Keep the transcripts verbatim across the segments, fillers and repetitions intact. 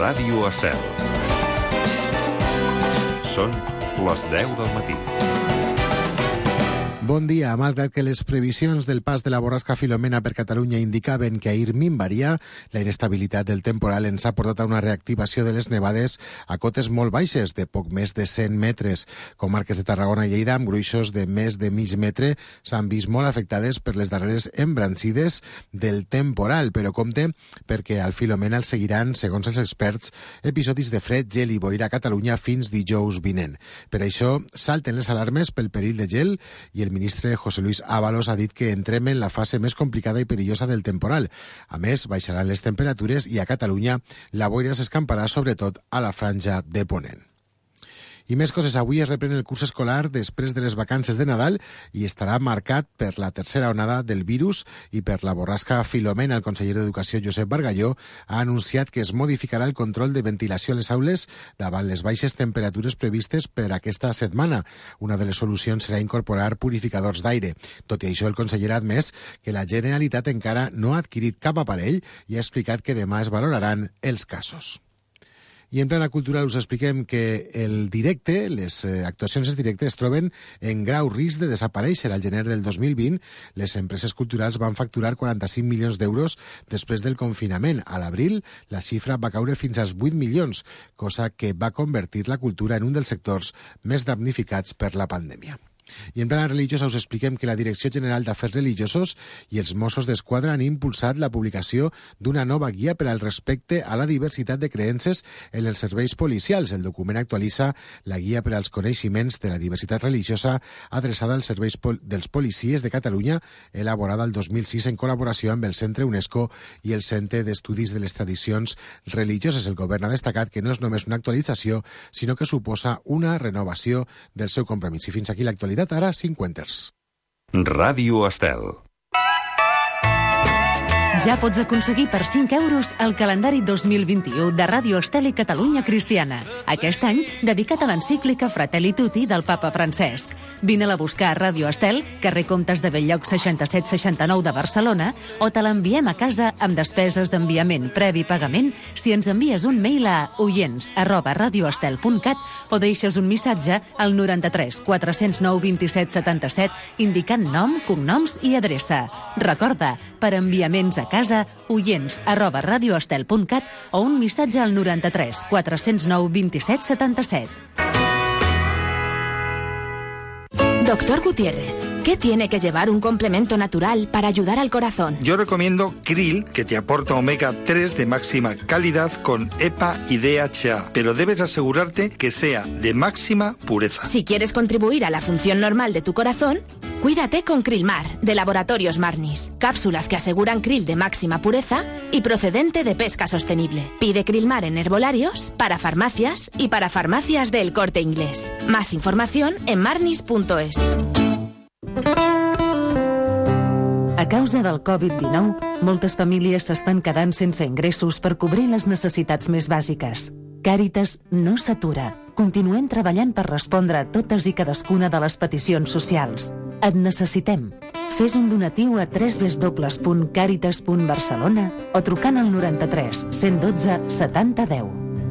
Ràdio Estel. Són les deu del matí. Bon dia. Malgrat que les previsions del pas de la borrasca Filomena per Catalunya indicaven que ahir minvaria, la inestabilitat del temporal ens ha portat a una reactivació de les nevades a cotes molt baixes, de poc més de cent metres. Comarques de Tarragona i Lleida, amb gruixos de més de mig metre, s'han vist molt afectades per les darreres embrancides del temporal, però compte perquè al Filomena el seguiran, segons els experts, episodis de fred, gel i boira a Catalunya fins dijous vinent. Per això salten les alarmes pel perill de gel i el El ministre José Luis Ábalos ha dit que entrem en la fase més complicada i perillosa del temporal. A més, baixaran les temperatures i a Catalunya la boira s'escamparà sobretot a la franja de Ponent. I més coses, avui es reprèn el curs escolar després de les vacances de Nadal i estarà marcat per la tercera onada del virus i per la borrasca Filomena. El conseller d'Educació, Josep Bargalló, ha anunciat que es modificarà el control de ventilació a les aules davant les baixes temperatures previstes per aquesta setmana. Una de les solucions serà incorporar purificadors d'aire. Tot i això, el conseller ha admès que la Generalitat encara no ha adquirit cap aparell i ha explicat que demà es valoraran els casos. I en plana cultural us expliquem que el directe, les eh, actuacions en directe es troben en grau risc de desaparèixer. Al gener del dos mil vint, les empreses culturals van facturar quaranta-cinc milions d'euros després del confinament. A l'abril, la xifra va caure fins als vuit milions, cosa que va convertir la cultura en un dels sectors més damnificats per la pandèmia. I en plana religiosa us expliquem que la Direcció General d'Afers Religiosos i els Mossos d'Esquadra han impulsat la publicació d'una nova guia per al respecte a la diversitat de creences en els serveis policials. El document actualitza la guia per als coneixements de la diversitat religiosa adreçada als serveis pol- dels policies de Catalunya, elaborada el dos mil sis en col·laboració amb el Centre UNESCO i el Centre d'Estudis de les Tradicions Religioses. El govern ha destacat que no és només una actualització, sinó que suposa una renovació del seu compromís. I fins aquí l'actualitat. Ara, cinquanters. Ràdio Estel. Ja pots aconseguir per cinc euros el calendari dos mil vint-i-u de Ràdio Estel i Catalunya Cristiana. Aquest any, dedicat a l'encíclica Fratelli Tutti del papa Francesc. Vine-la a buscar a Ràdio Estel, carrer Comtes de Belllloc seixanta-set seixanta-nou de Barcelona, o te l'enviem a casa amb despeses d'enviament previ pagament si ens envies un mail a oients arroba radioestel punt cat o deixes un missatge al noranta-tres quatre zero nou vint set setanta-set indicant nom, cognoms i adreça. Recorda, per enviaments a casa, oients arroba radioestel punt cat o un missatge al noranta-tres quatre zero nou vint set setanta-set. Doctor Gutiérrez, ¿qué tiene que llevar un complemento natural para ayudar al corazón? Yo recomiendo Krill, que te aporta omega tres de máxima calidad con E P A y D H A, pero debes asegurarte que sea de máxima pureza. Si quieres contribuir a la función normal de tu corazón, cuídate con Krillmar, de Laboratorios Marnis. Cápsulas que aseguran krill de máxima pureza y procedente de pesca sostenible. Pide Krillmar en herbolarios, para farmacias y para farmacias del Corte Inglés. Más información en marnis punto es. A causa del covid dinou, moltes famílies s'estan quedant sense ingressos per cobrir les necessitats més bàsiques. Càritas no s'atura. Continuem treballant per respondre a totes i cadascuna de les peticions socials. Et necessitem. Fes un donatiu a w w w punt càritas punt barcelona o trucant al noranta-tres cent dotze setanta deu.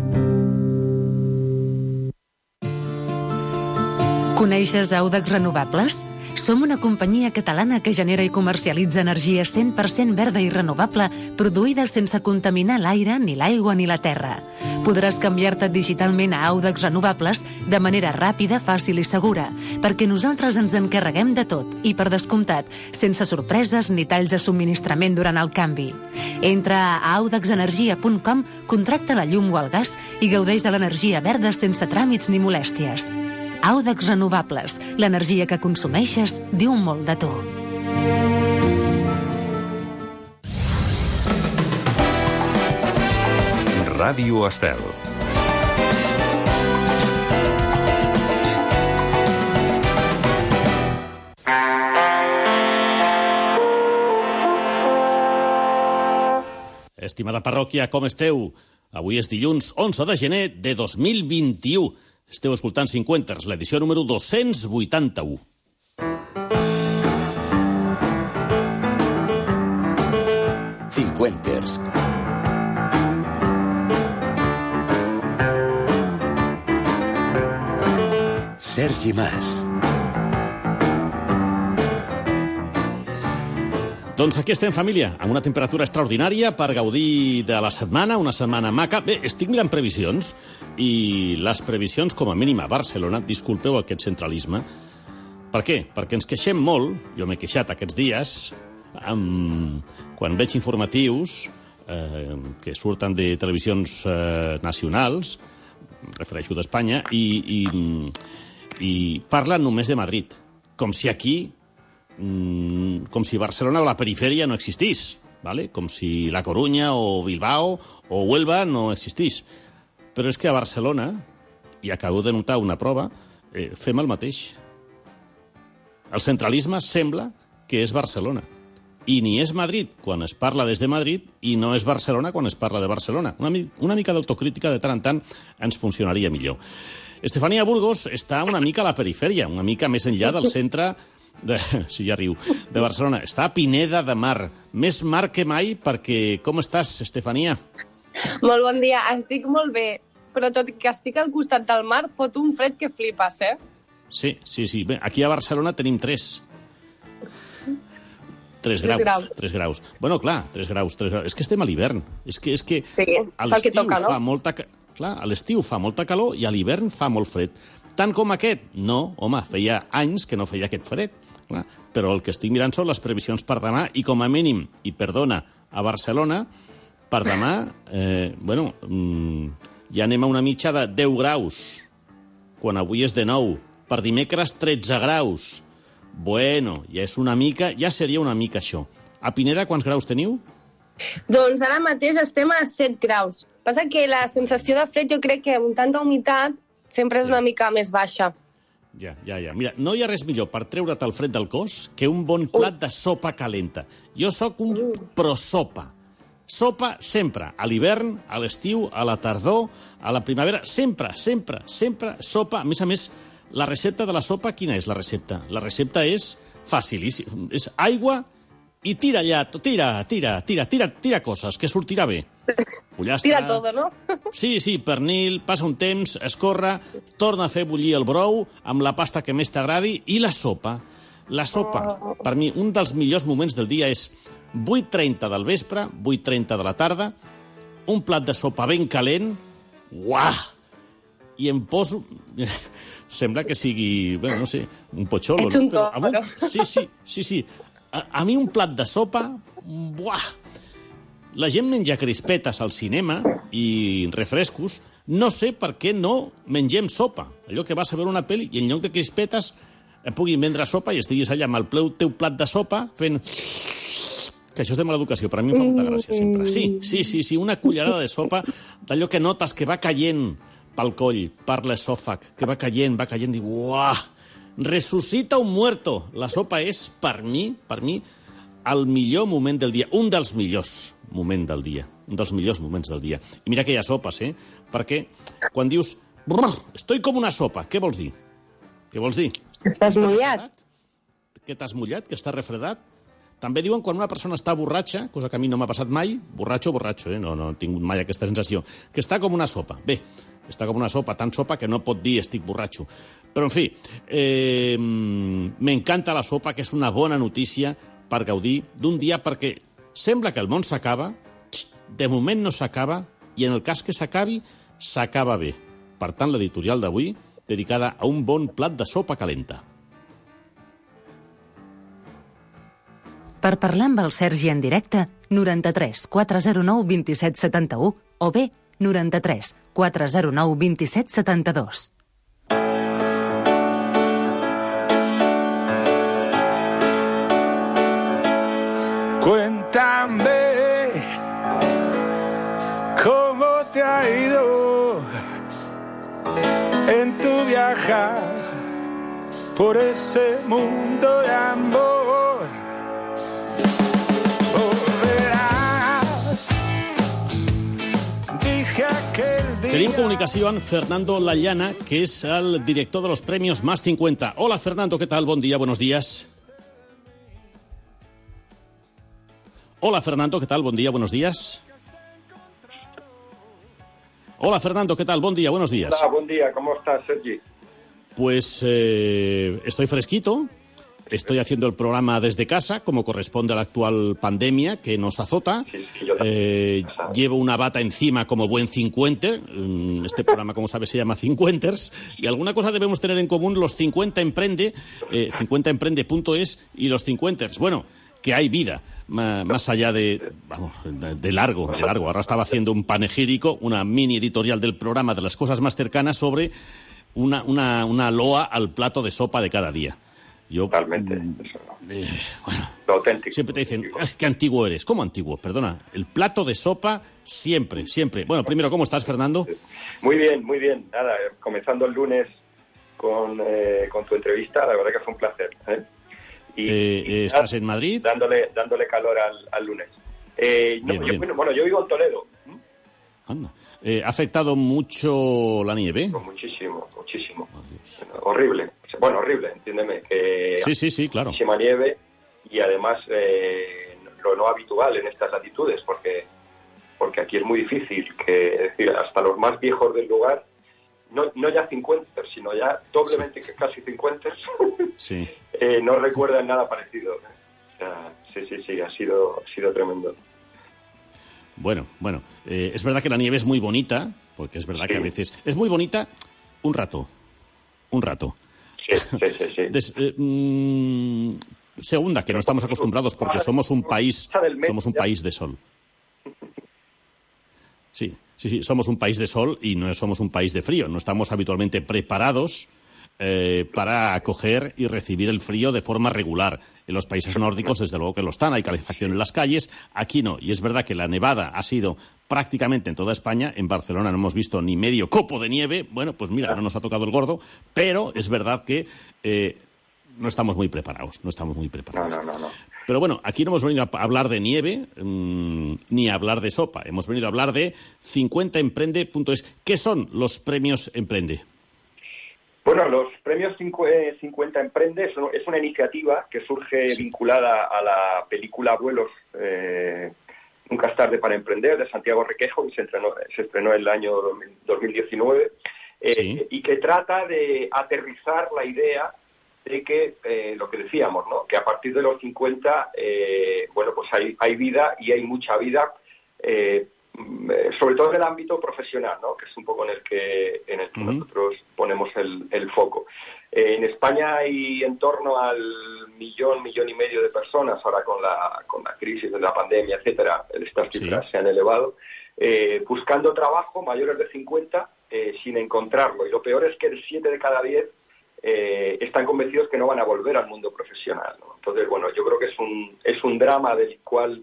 Coneixes Audax Renovables? Som una companyia catalana que genera i comercialitza energia cent per cent verda i renovable, produïda sense contaminar l'aire, ni l'aigua ni la terra. Podràs canviar-te digitalment a Audax Renovables de manera ràpida, fàcil i segura, perquè nosaltres ens encarreguem de tot i, per descomptat, sense sorpreses ni talls de subministrament durant el canvi. Entra a audax energia punt com, contracta la llum o el gas i gaudeix de l'energia verda sense tràmits ni molèsties. Audax Renovables, l'energia que consumeixes diu molt de tu. Ràdio Estel. Estimada parròquia, com esteu? Avui és dilluns onze de gener de dos mil vint-i-u. Esteu escoltant cinquanters, l'edició número dos-cents vuitanta-u. Cinquanters. Sergi Mas. Doncs aquí estem, família, amb una temperatura extraordinària per gaudir de la setmana, una setmana maca. Bé, estic mirant previsions, i les previsions, com a mínim a Barcelona, disculpeu aquest centralisme. Per què? Perquè ens queixem molt, jo m'he queixat aquests dies, amb, quan veig informatius eh, que surten de televisions eh, nacionals, refereixo d'Espanya, i, i, i parlen només de Madrid, com si aquí... com si Barcelona o la perifèria no existís, ¿vale? Com si La Coruña o Bilbao o Huelva no existís. Però és que a Barcelona, i acabo de notar una prova, eh, fem el mateix. El centralisme sembla que és Barcelona. I ni és Madrid quan es parla des de Madrid i no és Barcelona quan es parla de Barcelona. Una, una mica d'autocrítica de tant en tant ens funcionaria millor. Estefanía Burgos està una mica a la perifèria, una mica més enllà del centre... De, sí, ja riu, de Barcelona. Està a Pineda de Mar. Més mar que mai, perquè... Com estàs, Estefanía? Molt bon dia. Estic molt bé, però tot i que estic al costat del mar, fot un fred que flipes, eh? Sí, sí, sí. Bé, aquí a Barcelona tenim tres. Tres graus. graus. Tres graus. Bueno, clar, tres graus, tres graus. És que estem a l'hivern. És que, és que sí, a l'estiu no? fa molta... Clar, a l'estiu fa molta calor i a l'hivern fa molt fred. Tant com aquest? No, home, feia anys que no feia aquest fred. Clar, però el que estic mirant són les previsions per demà i com a mínim, i perdona, a Barcelona, per demà, eh, bueno, mm, ja anem a una mitja de deu graus, quan avui és de nou. Per dimecres, tretze graus. Bueno, ja és una mica, ja seria una mica això. A Pineda, quants graus teniu? Doncs ara mateix estem a set graus. Passa que la sensació de fred jo crec que amb tanta humitat sempre és una mica més baixa. Ja, ja, ja. Mira, no hi ha res millor per treure't el fred del cos que un bon plat de sopa calenta. Jo sóc un prosopa. Sopa sempre, a l'hivern, a l'estiu, a la tardor, a la primavera, sempre, sempre, sempre sopa. A més a més, la recepta de la sopa, quina és la recepta? La recepta és facilíssima. És aigua i tira allà, tira, tira, tira, tira, tira coses, que sortirà bé. Pollastre. Tira tot, no? Sí, sí, pernil, passa un temps, escorre, torna a fer bullir el brou amb la pasta que més t'agradi i la sopa. La sopa, oh. per mi, un dels millors moments del dia és vuit trenta del vespre, vuit trenta de la tarda, un plat de sopa ben calent, uah! I em poso... Sembla que sigui, bueno, no sé, un pocholo, Ets un no? Però, to, però... Sí, sí, sí, sí. A, a mi un plat de sopa, buah! La gent menja crispetes al cinema i refrescos. No sé per què no mengem sopa. Allò que vas a veure una pel·li i en lloc de crispetes et puguin vendre sopa i estiguis allà amb el pleu teu plat de sopa fent... Que això és de mala educació, però a mi em fa molta gràcia sempre. Sí, sí, sí, sí, una cullerada de sopa d'allò que notes que va caient pel coll, per l'esòfag, que va caient, va caient i uah! Resucita un muerto. La sopa és, per mi, per mi, el millor moment del dia, un dels millors moments del dia, un dels millors moments del dia. I mira que hi ha sopes, eh? Perquè quan dius, estoy com una sopa, què vols dir? Què vols dir? Estàs mullat. Que t'has mullat, que estàs refredat? També diuen quan una persona està borratxa, cosa que a mi no m'ha passat mai, borratxo, borratxo, eh? no, no he tingut mai aquesta sensació, que està com una sopa. Bé, està com una sopa, tan sopa que no pot dir estic borratxo. Però, en fi, eh, m'encanta la sopa, que és una bona notícia per gaudir d'un dia, perquè sembla que el món s'acaba, de moment no s'acaba, i en el cas que s'acabi, s'acaba bé. Per tant, l'editorial d'avui, dedicada a un bon plat de sopa calenta. Per parlar amb el Sergi en directe, noranta-tres quatre zero nou dos set set u o bé noranta-tres quatre zero nou dos set set dos. Cuéntame cómo te ha ido en tu viajar por ese mundo de amor. Volverás. Dije aquel día. Tenim comunicació amb Fernando Layana, que és el director de los premios Más cincuenta. Hola, Fernando, ¿qué tal? Buen día, buenos días. Hola, Fernando, ¿qué tal? Buen día, buenos días. Hola, Fernando, ¿qué tal? Buen día, buenos días. Hola, buen día, ¿cómo estás, Sergi? Pues eh, estoy fresquito. Estoy haciendo el programa desde casa, como corresponde a la actual pandemia que nos azota. Sí, sí, yo eh, llevo una bata encima como buen cincuenter. Este programa, como sabes, se llama Cincuenters. Y alguna cosa debemos tener en común los cincuenta Emprende, eh, cincuenta emprende punto es y los Cincuenters. Bueno, que hay vida, más allá de, vamos, de largo, de largo. Ahora estaba haciendo un panegírico, una mini editorial del programa de las cosas más cercanas sobre una, una, una loa al plato de sopa de cada día. Yo, Totalmente. Eh, bueno, lo auténtico. Siempre te dicen, qué antiguo eres. ¿Cómo antiguo? Perdona. El plato de sopa, siempre, siempre. Bueno, primero, ¿cómo estás, Fernando? Muy bien, muy bien. Nada, comenzando el lunes con, eh, con tu entrevista, la verdad que fue un placer. ¿eh? Y, eh, y ¿Estás en Madrid? Dándole, dándole calor al, al lunes. Eh, no, bien, yo, bien. Bueno, bueno, yo vivo en Toledo. Anda. Eh, ¿Ha afectado mucho la nieve? Pues muchísimo, muchísimo. Oh, horrible. Bueno, horrible, entiéndeme. Que sí, sí, sí, claro. Muchísima nieve y además eh, lo no habitual en estas latitudes, porque porque aquí es muy difícil, que es decir, hasta los más viejos del lugar, no, no ya cincuenta, sino ya doblemente sí. que casi cincuenta, sí. eh, no recuerdan nada parecido. O sea, sí, sí, sí, ha sido, ha sido tremendo. Bueno, bueno, eh, es verdad que la nieve es muy bonita, porque es verdad sí. que a veces es muy bonita un rato, un rato. Sí, sí, sí. sí. Des, eh, mm, segunda, que no estamos acostumbrados porque somos un país, somos un país de sol. Sí, sí, sí, somos un país de sol y no somos un país de frío. No estamos habitualmente preparados eh, para acoger y recibir el frío de forma regular. En los países nórdicos, desde luego que lo están, hay calefacción en las calles, aquí no. Y es verdad que la nevada ha sido prácticamente en toda España. En Barcelona no hemos visto ni medio copo de nieve. Bueno, pues mira, no nos ha tocado el gordo, pero es verdad que eh, no estamos muy preparados, no estamos muy preparados. No, no, no, no. Pero bueno, aquí no hemos venido a hablar de nieve mmm, ni a hablar de sopa. Hemos venido a hablar de cincuenta emprende punto es. ¿Qué son los premios Emprende? Bueno, los premios cincuenta Emprende es una iniciativa que surge sí. vinculada a la película Abuelos, eh, Nunca es tarde para emprender, de Santiago Requejo, que se estrenó, se estrenó en el año dos mil diecinueve, eh, sí. y que trata de aterrizar la idea de que, eh, lo que decíamos, ¿no? Que a partir de los cincuenta, eh, bueno, pues hay, hay vida y hay mucha vida, eh, sobre todo en el ámbito profesional, ¿no? Que es un poco en el que en el que uh-huh. nosotros ponemos el, el foco. Eh, en España hay en torno al millón, millón y medio de personas, ahora con la con la crisis de la pandemia, etcétera, estas cifras sí. se han elevado, eh, buscando trabajo, mayores de cincuenta, eh, sin encontrarlo. Y lo peor es que el siete de cada diez eh, están convencidos que no van a volver al mundo profesional, ¿no? Entonces, bueno, yo creo que es un es un drama del cual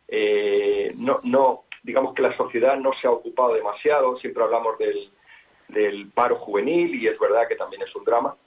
eh, no no digamos que la sociedad no se ha ocupado demasiado. Siempre hablamos del, del paro juvenil y es verdad que también es un drama,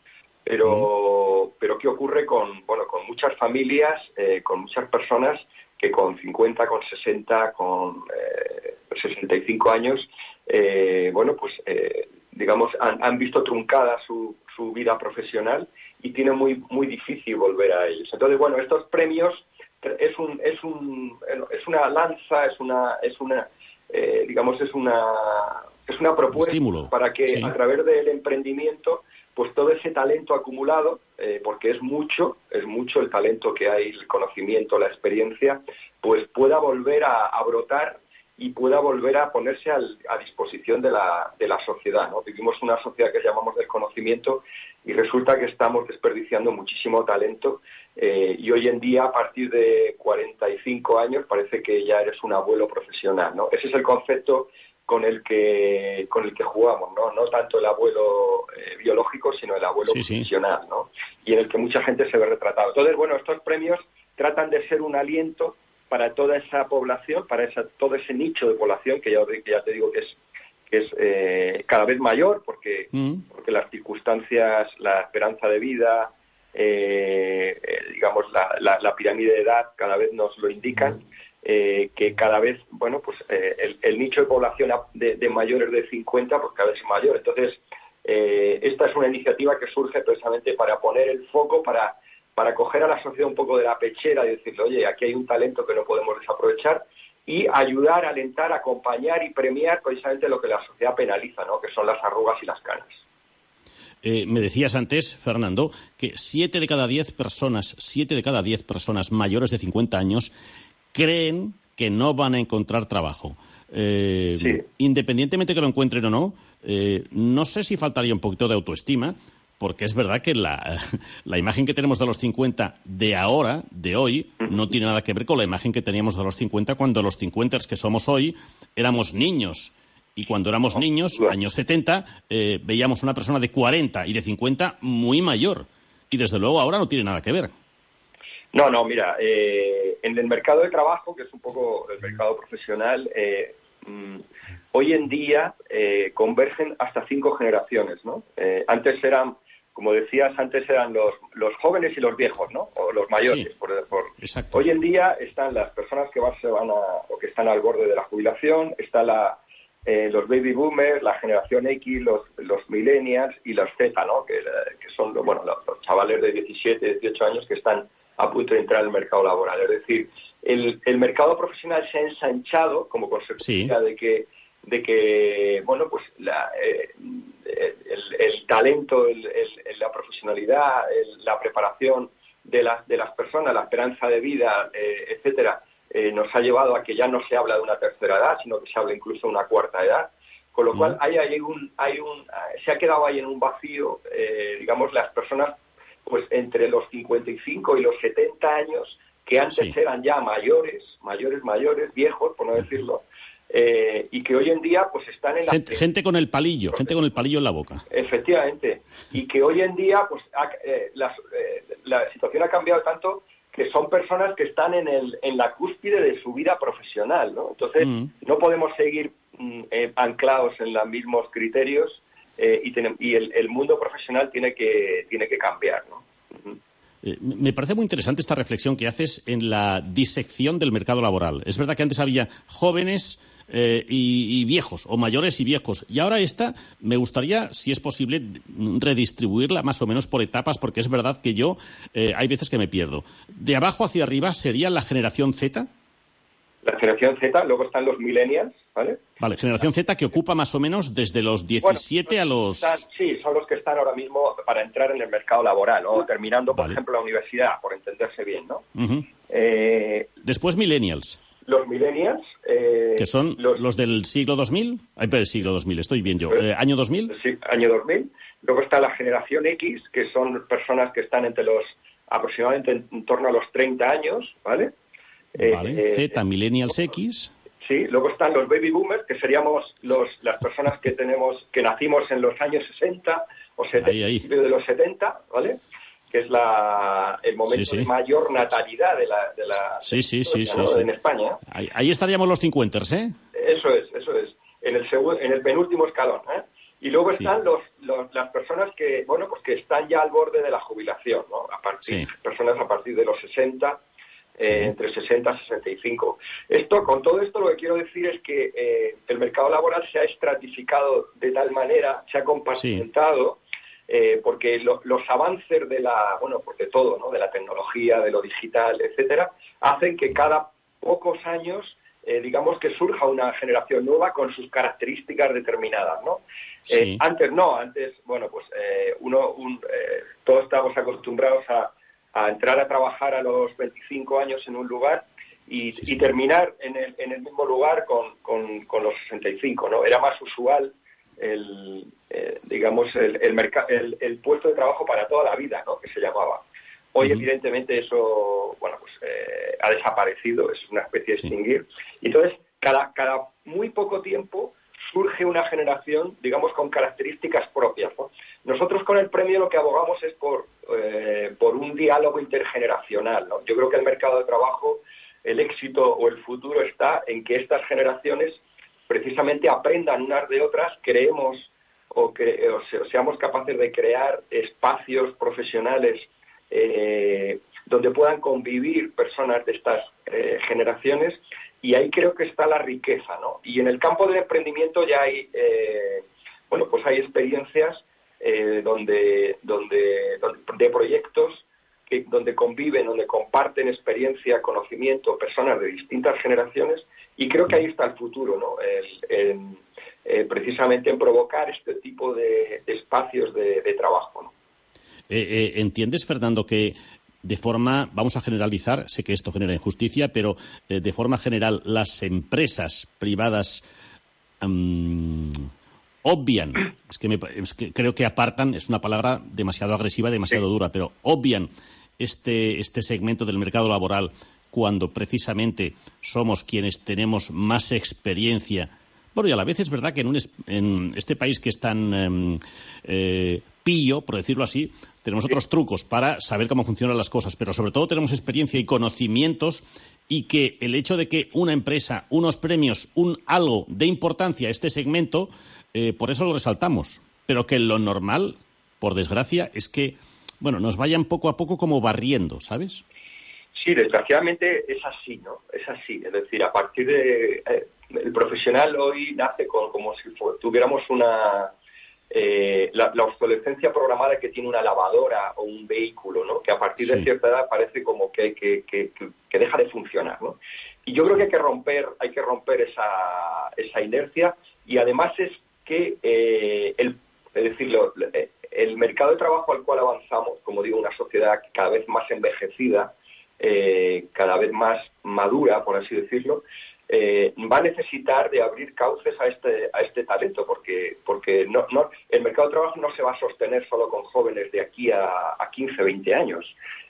pero mm. pero ¿qué ocurre con bueno con muchas familias, eh, con muchas personas que con cincuenta, con sesenta, con eh, sesenta y cinco años, eh, bueno, pues eh, digamos han, han visto truncada su, su vida profesional y tienen muy muy difícil volver a ellos. Entonces, bueno, estos premios es un es un es una lanza, es una es una eh, digamos es una es una propuesta estímulo para que sí. a través del emprendimiento, pues todo ese talento acumulado, eh, porque es mucho es mucho el talento que hay, el conocimiento, la experiencia, pues pueda volver a, a brotar y pueda volver a ponerse al, a disposición de la de la sociedad, ¿no? Vivimos una sociedad que llamamos del conocimiento y resulta que estamos desperdiciando muchísimo talento. Eh, y hoy en día, a partir de cuarenta y cinco años, parece que ya eres un abuelo profesional, ¿no? Ese es el concepto con el que con el que jugamos, ¿no? No tanto el abuelo eh, biológico, sino el abuelo sí, profesional, sí. ¿no? Y en el que mucha gente se ve retratado. Entonces, bueno, estos premios tratan de ser un aliento para toda esa población, para esa, todo ese nicho de población que ya, que ya te digo que es que es eh, cada vez mayor, porque, mm. porque las circunstancias, la esperanza de vida, eh, eh, digamos, la, la, la pirámide de edad cada vez nos lo indican, eh, que cada vez, bueno, pues eh, el, el nicho de población de, de mayores de cincuenta, pues cada vez es mayor. Entonces, eh, esta es una iniciativa que surge precisamente para poner el foco, para, para coger a la sociedad un poco de la pechera y decirle, oye, aquí hay un talento que no podemos desaprovechar, y ayudar, alentar, acompañar y premiar precisamente lo que la sociedad penaliza, ¿no? Que son las arrugas y las canas. Eh, me decías antes, Fernando, que siete de cada diez personas, siete de cada diez personas mayores de cincuenta años creen que no van a encontrar trabajo. Eh, Sí. Independientemente que lo encuentren o no, eh, no sé si faltaría un poquito de autoestima, porque es verdad que la, la imagen que tenemos de los cincuenta de ahora, de hoy, no tiene nada que ver con la imagen que teníamos de los cincuenta cuando los cincuenters que somos hoy éramos niños. Y cuando éramos niños, años setenta, eh, veíamos una persona de cuarenta y de cincuenta muy mayor. Y desde luego ahora no tiene nada que ver. No, no, mira, eh, en el mercado de trabajo, que es un poco el mercado profesional, eh, mm, hoy en día eh, convergen hasta cinco generaciones, ¿no? Eh, antes eran, como decías, antes eran los, los jóvenes y los viejos, ¿no? O los mayores. Sí, por, por... exacto. Hoy en día están las personas que van, se van a, o que están al borde de la jubilación, está la, eh, los baby boomers, la generación X, los, los millennials y los Z, ¿no? Que, que son bueno, los, los chavales de diecisiete, dieciocho años que están a punto de entrar al mercado laboral. Es decir, el, el mercado profesional se ha ensanchado como consecuencia Sí. de que de que bueno pues la, eh, el, el talento, el, el, la profesionalidad, el, la preparación de las de las personas, la esperanza de vida, eh, etcétera, eh, nos ha llevado a que ya no se habla de una tercera edad, sino que se habla incluso de una cuarta edad. Con lo cual hay, hay un hay un se ha quedado ahí en un vacío, eh, digamos, las personas pues entre los cincuenta y cinco y los setenta años, que antes Sí. eran ya mayores, mayores, mayores, viejos, por no decirlo, eh, y que hoy en día pues están en la... Gente, gente con el palillo, gente con el palillo en la boca. Efectivamente, y que hoy en día pues ha- eh, las, eh, la situación ha cambiado tanto que son personas que están en el en la cúspide de su vida profesional, ¿no? Entonces Mm. no podemos seguir mm, eh, anclados en los mismos criterios, eh, y, tenem- y el, el mundo profesional tiene que tiene que cambiar, ¿no? Ujú. Eh, me parece muy interesante esta reflexión que haces en la disección del mercado laboral. Es verdad que antes había jóvenes eh, y, y viejos, o mayores y viejos, y ahora esta me gustaría, si es posible, redistribuirla más o menos por etapas, porque es verdad que yo eh, hay veces que me pierdo. De abajo hacia arriba sería la generación Z. La generación Z, luego están los millennials, ¿vale? Vale, generación Z que ocupa más o menos desde los diecisiete a los... Están- sí, son los que están ahora mismo para entrar en el mercado laboral, o terminando, por Vale. ejemplo, la universidad, por entenderse bien, ¿no? Ujú. Eh, Después millennials, los millennials... eh, que son los, los del siglo dos mil. Ay, pero el siglo dos mil, estoy bien yo. Eh, ¿Año dos mil? sí, año dos mil. Luego está la generación X, que son personas que están entre los aproximadamente en, en torno a los treinta años, ¿vale? Eh, Vale, eh, Z, millennials X. Sí, luego están los baby boomers, que seríamos los, las personas que tenemos que nacimos en los años sesenta o setenta, Ahí, ahí. de los setenta, ¿vale? Que es la, el momento Sí, sí. de mayor natalidad de la, de la Sí, sí, sí, sí, ¿no? sí. en España. Ahí, ahí estaríamos los cincuenters, ¿eh? Eso es, eso es. En el segu- en el penúltimo escalón, ¿eh? Y luego Sí. están los, los- las personas que, bueno, pues que están ya al borde de la jubilación, ¿no? A partir, Sí. personas a partir de los sesenta, eh, Sí. entre sesenta y sesenta y cinco. Esto, con todo esto, lo que quiero decir es que eh, el mercado laboral se ha estratificado de tal manera, se ha compartimentado, eh, porque lo- los avances de la, bueno, pues de todo, ¿no? De la tecnología, de lo digital, etcétera, hacen que cada pocos años, eh, digamos que surja una generación nueva con sus características determinadas, ¿no? Sí. Eh, antes no, antes, bueno, pues eh, uno, un, eh, todos estamos acostumbrados a, a entrar a trabajar a los veinticinco años en un lugar y, Sí, sí. y terminar en el, en el mismo lugar con, con, con los sesenta y cinco, ¿no? Era más usual el, eh, digamos, el, el, merca- el, el puesto de trabajo para toda la vida, ¿no? Que se llamaba. Hoy, Ujú. evidentemente, eso, bueno, pues eh, ha desaparecido, es una especie de Sí. extinguir. Y entonces, cada, cada muy poco tiempo surge una generación, digamos, con características propias, ¿no? Nosotros con el premio lo que abogamos es por, eh, por un diálogo intergeneracional, ¿no? Yo creo que el mercado de trabajo, el éxito o el futuro está en que estas generaciones precisamente aprendan unas de otras, creemos o, que, o, se, o seamos capaces de crear espacios profesionales eh, donde puedan convivir personas de estas eh, generaciones, y ahí creo que está la riqueza, ¿no? Y en el campo del emprendimiento ya hay, eh, bueno, pues hay experiencias eh, donde, donde, donde de proyectos que, donde conviven, donde comparten experiencia, conocimiento, personas de distintas generaciones, y creo que ahí está el futuro, ¿no? El, el, eh, precisamente en provocar este tipo de, de espacios de, de trabajo, ¿no? Eh, eh, ¿Entiendes, Fernando, que de forma, vamos a generalizar, sé que esto genera injusticia, pero eh, de forma general las empresas privadas um, obvian, es que, me, es que creo que apartan, es una palabra demasiado agresiva, demasiado sí. dura, pero obvian este, este segmento del mercado laboral cuando precisamente somos quienes tenemos más experiencia? Bueno, y a la vez es verdad que en, un, en este país que es tan eh, eh, pillo, por decirlo así, tenemos sí. otros trucos para saber cómo funcionan las cosas, pero sobre todo tenemos experiencia y conocimientos, y que el hecho de que una empresa, unos premios, un algo de importancia a este segmento, eh, por eso lo resaltamos, pero que lo normal, por desgracia, es que, bueno, nos vayan poco a poco como barriendo, ¿sabes? Sí, desgraciadamente es así, ¿no? Es así, es decir, a partir de... Eh, el profesional hoy nace con, como si fue, tuviéramos una... Eh, la, la obsolescencia programada que tiene una lavadora o un vehículo, ¿no? Que a partir sí. de cierta edad parece como que, que, que, que deja de funcionar, ¿no? Y yo creo que hay que romper, hay que romper esa, esa inercia, y además es que eh, el, es decir, lo, el mercado de trabajo al cual avanzamos, como digo, una sociedad cada vez más envejecida, eh, cada vez más madura, por así decirlo, Eh, va a necesitar de abrir cauces a este a este talento, porque porque no, no el mercado de trabajo no se va a sostener solo con jóvenes de aquí a, a quince, veinte años.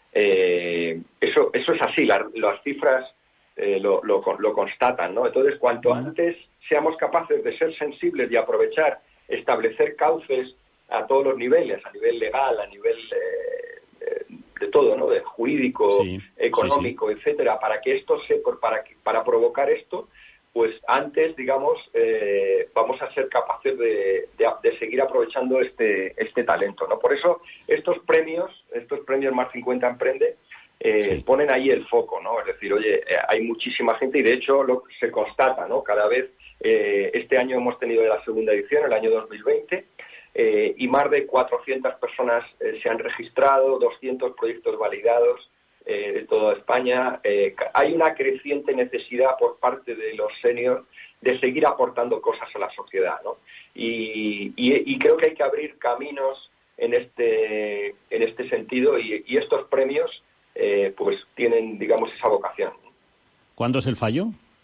Eh, eso eso es así, la, las cifras eh, lo, lo, lo constatan, ¿no? Entonces, cuanto antes seamos capaces de ser sensibles y aprovechar, establecer cauces a todos los niveles, a nivel legal, a nivel eh, de todo, ¿no? De jurídico, sí, económico, sí, sí. etcétera, para que esto se, para para provocar esto, pues antes, digamos, eh, vamos a ser capaces de, de, de seguir aprovechando este este talento, ¿no? Por eso estos premios, estos premios Más cincuenta Emprende, eh, sí. ponen ahí el foco, ¿no? Es decir, oye, eh, hay muchísima gente, y de hecho lo se constata, ¿no? Cada vez, eh, este año hemos tenido la segunda edición, el año dos mil veinte. Eh, y más de cuatrocientas personas eh, se han registrado, doscientos proyectos validados eh, de toda España. Eh, hay una creciente necesidad por parte de los seniors de seguir aportando cosas a la sociedad, ¿no? Y, y, y creo que hay que abrir caminos en este en este sentido, y, y estos premios eh, pues tienen, digamos, esa vocación. ¿Cuándo es el fallo?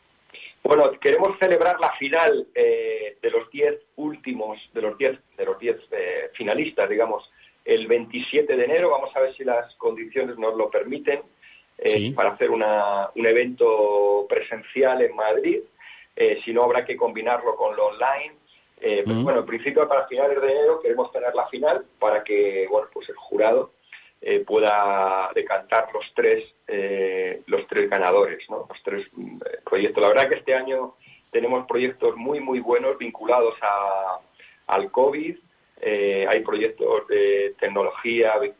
Bueno, queremos celebrar la final eh, de los diez últimos, de los diez, de los diez eh, finalistas, digamos, el veintisiete de enero. Vamos a ver si las condiciones nos lo permiten eh, sí. para hacer una, un evento presencial en Madrid. Eh, si no, habrá que combinarlo con lo online. Eh, pues, mm. Bueno, en principio para finales de enero queremos tener la final para que, bueno, pues el jurado eh, pueda decantar los tres eh, los tres ganadores, ¿no? Los tres eh, proyectos. La verdad que este año tenemos proyectos muy muy buenos vinculados a al COVID. Eh, hay proyectos de tecnología, de,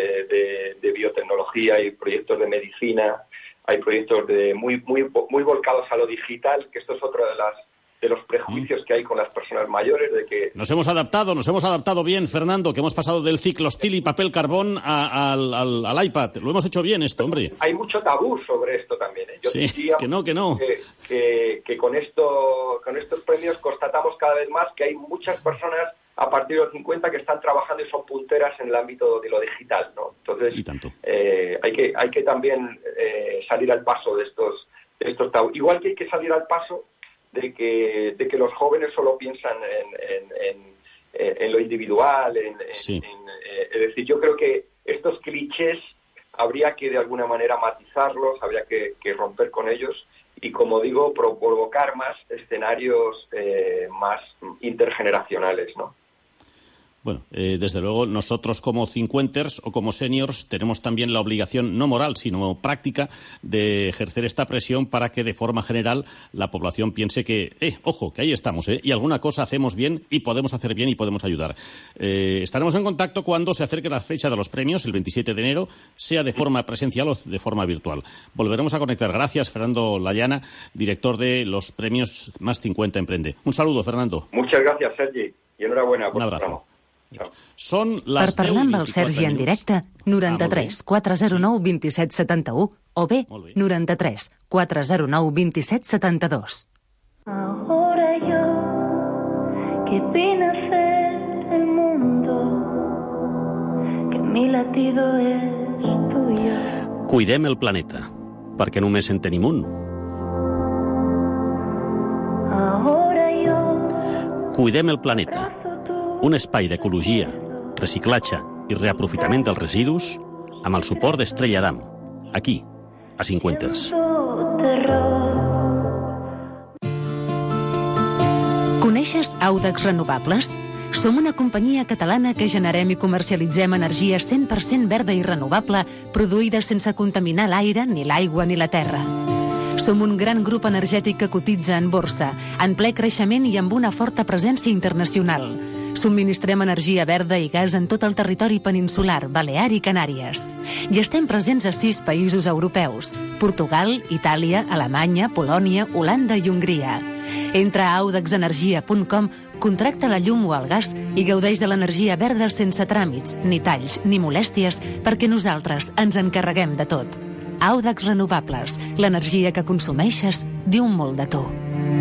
de, de biotecnología, hay proyectos de medicina, hay proyectos de muy muy muy volcados a lo digital, que esto es otra de las de los prejuicios que hay con las personas mayores, de que... Nos hemos adaptado, nos hemos adaptado bien, Fernando, que hemos pasado del ciclostil y papel carbón a, al, al, al iPad. Lo hemos hecho bien esto, hombre. Hay mucho tabú sobre esto también, ¿eh? Yo sí, diría que no, que no. Que, que, que con, esto, con estos premios constatamos cada vez más que hay muchas personas a partir de los cincuenta que están trabajando y son punteras en el ámbito de lo digital, ¿no? Entonces, y tanto. Eh, hay que hay que también eh, salir al paso de estos, de estos tabú. Igual que hay que salir al paso de que de que los jóvenes solo piensan en, en, en, en lo individual, en, sí. en, en, eh, es decir, yo creo que estos clichés habría que de alguna manera matizarlos, habría que, que romper con ellos y, como digo, provocar más escenarios eh, más intergeneracionales, ¿no? Bueno, eh, desde luego nosotros como cincuenters o como seniors tenemos también la obligación, no moral, sino práctica, de ejercer esta presión para que de forma general la población piense que, eh, ojo, que ahí estamos, eh, y alguna cosa hacemos bien y podemos hacer bien y podemos ayudar. Eh, estaremos en contacto cuando se acerque la fecha de los premios, el veintisiete de enero, sea de forma presencial o de forma virtual. Volveremos a conectar. Gracias, Fernando Layana, director de los premios Más cincuenta Emprende. Un saludo, Fernando. Muchas gracias, Sergi, y enhorabuena por un abrazo. Programa. Són les per parlar amb el deu i Sergi en directe, noranta-tres quatre zero nou dos set set u o bé noranta-tres quatre zero nou dos set set dos. Ahora yo vi nacer el mundo, que mi latido es tuyo. Cuidem el planeta, perquè només en tenim un. Ahora yo Cuidem el planeta, un espai d'ecologia, reciclatge i reaprofitament dels residus amb el suport d'Estrella Damm, aquí, a Cinquenters. Coneixes Audax Renovables? Som una companyia catalana que generem i comercialitzem energia cent per cent verda i renovable, produïda sense contaminar l'aire, ni l'aigua ni la terra. Som un gran grup energètic que cotitza en borsa, en ple creixement i amb una forta presència internacional. Subministrem energia verda i gas en tot el territori peninsular, Balear i Canàries. I estem presents a sis països europeus: Portugal, Itàlia, Alemanya, Polònia, Holanda i Hongria. Entra a audax energia punt com, contracta la llum o el gas i gaudeix de l'energia verda sense tràmits, ni talls, ni molèsties, perquè nosaltres ens encarreguem de tot. Audax Renovables, l'energia que consumeixes diu molt de tu.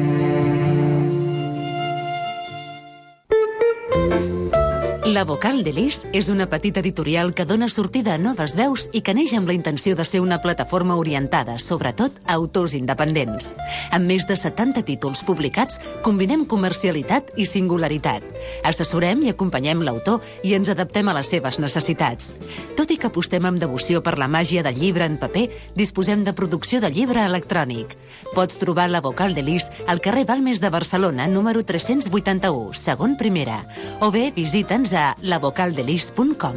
La Vocal de Lis és una petita editorial que dona sortida a noves veus i que neix amb la intenció de ser una plataforma orientada, sobretot, a autors independents. Amb més de setanta títols publicats, combinem comercialitat i singularitat. Assessorem i acompanyem l'autor i ens adaptem a les seves necessitats. Tot i que apostem amb devoció per la màgia del llibre en paper, disposem de producció de llibre electrònic. Pots trobar La Vocal de Lis al carrer Balmes de Barcelona, número tres-cents vuitanta-u, segon primera, o bé visita'ns a la vocal de lis punt com.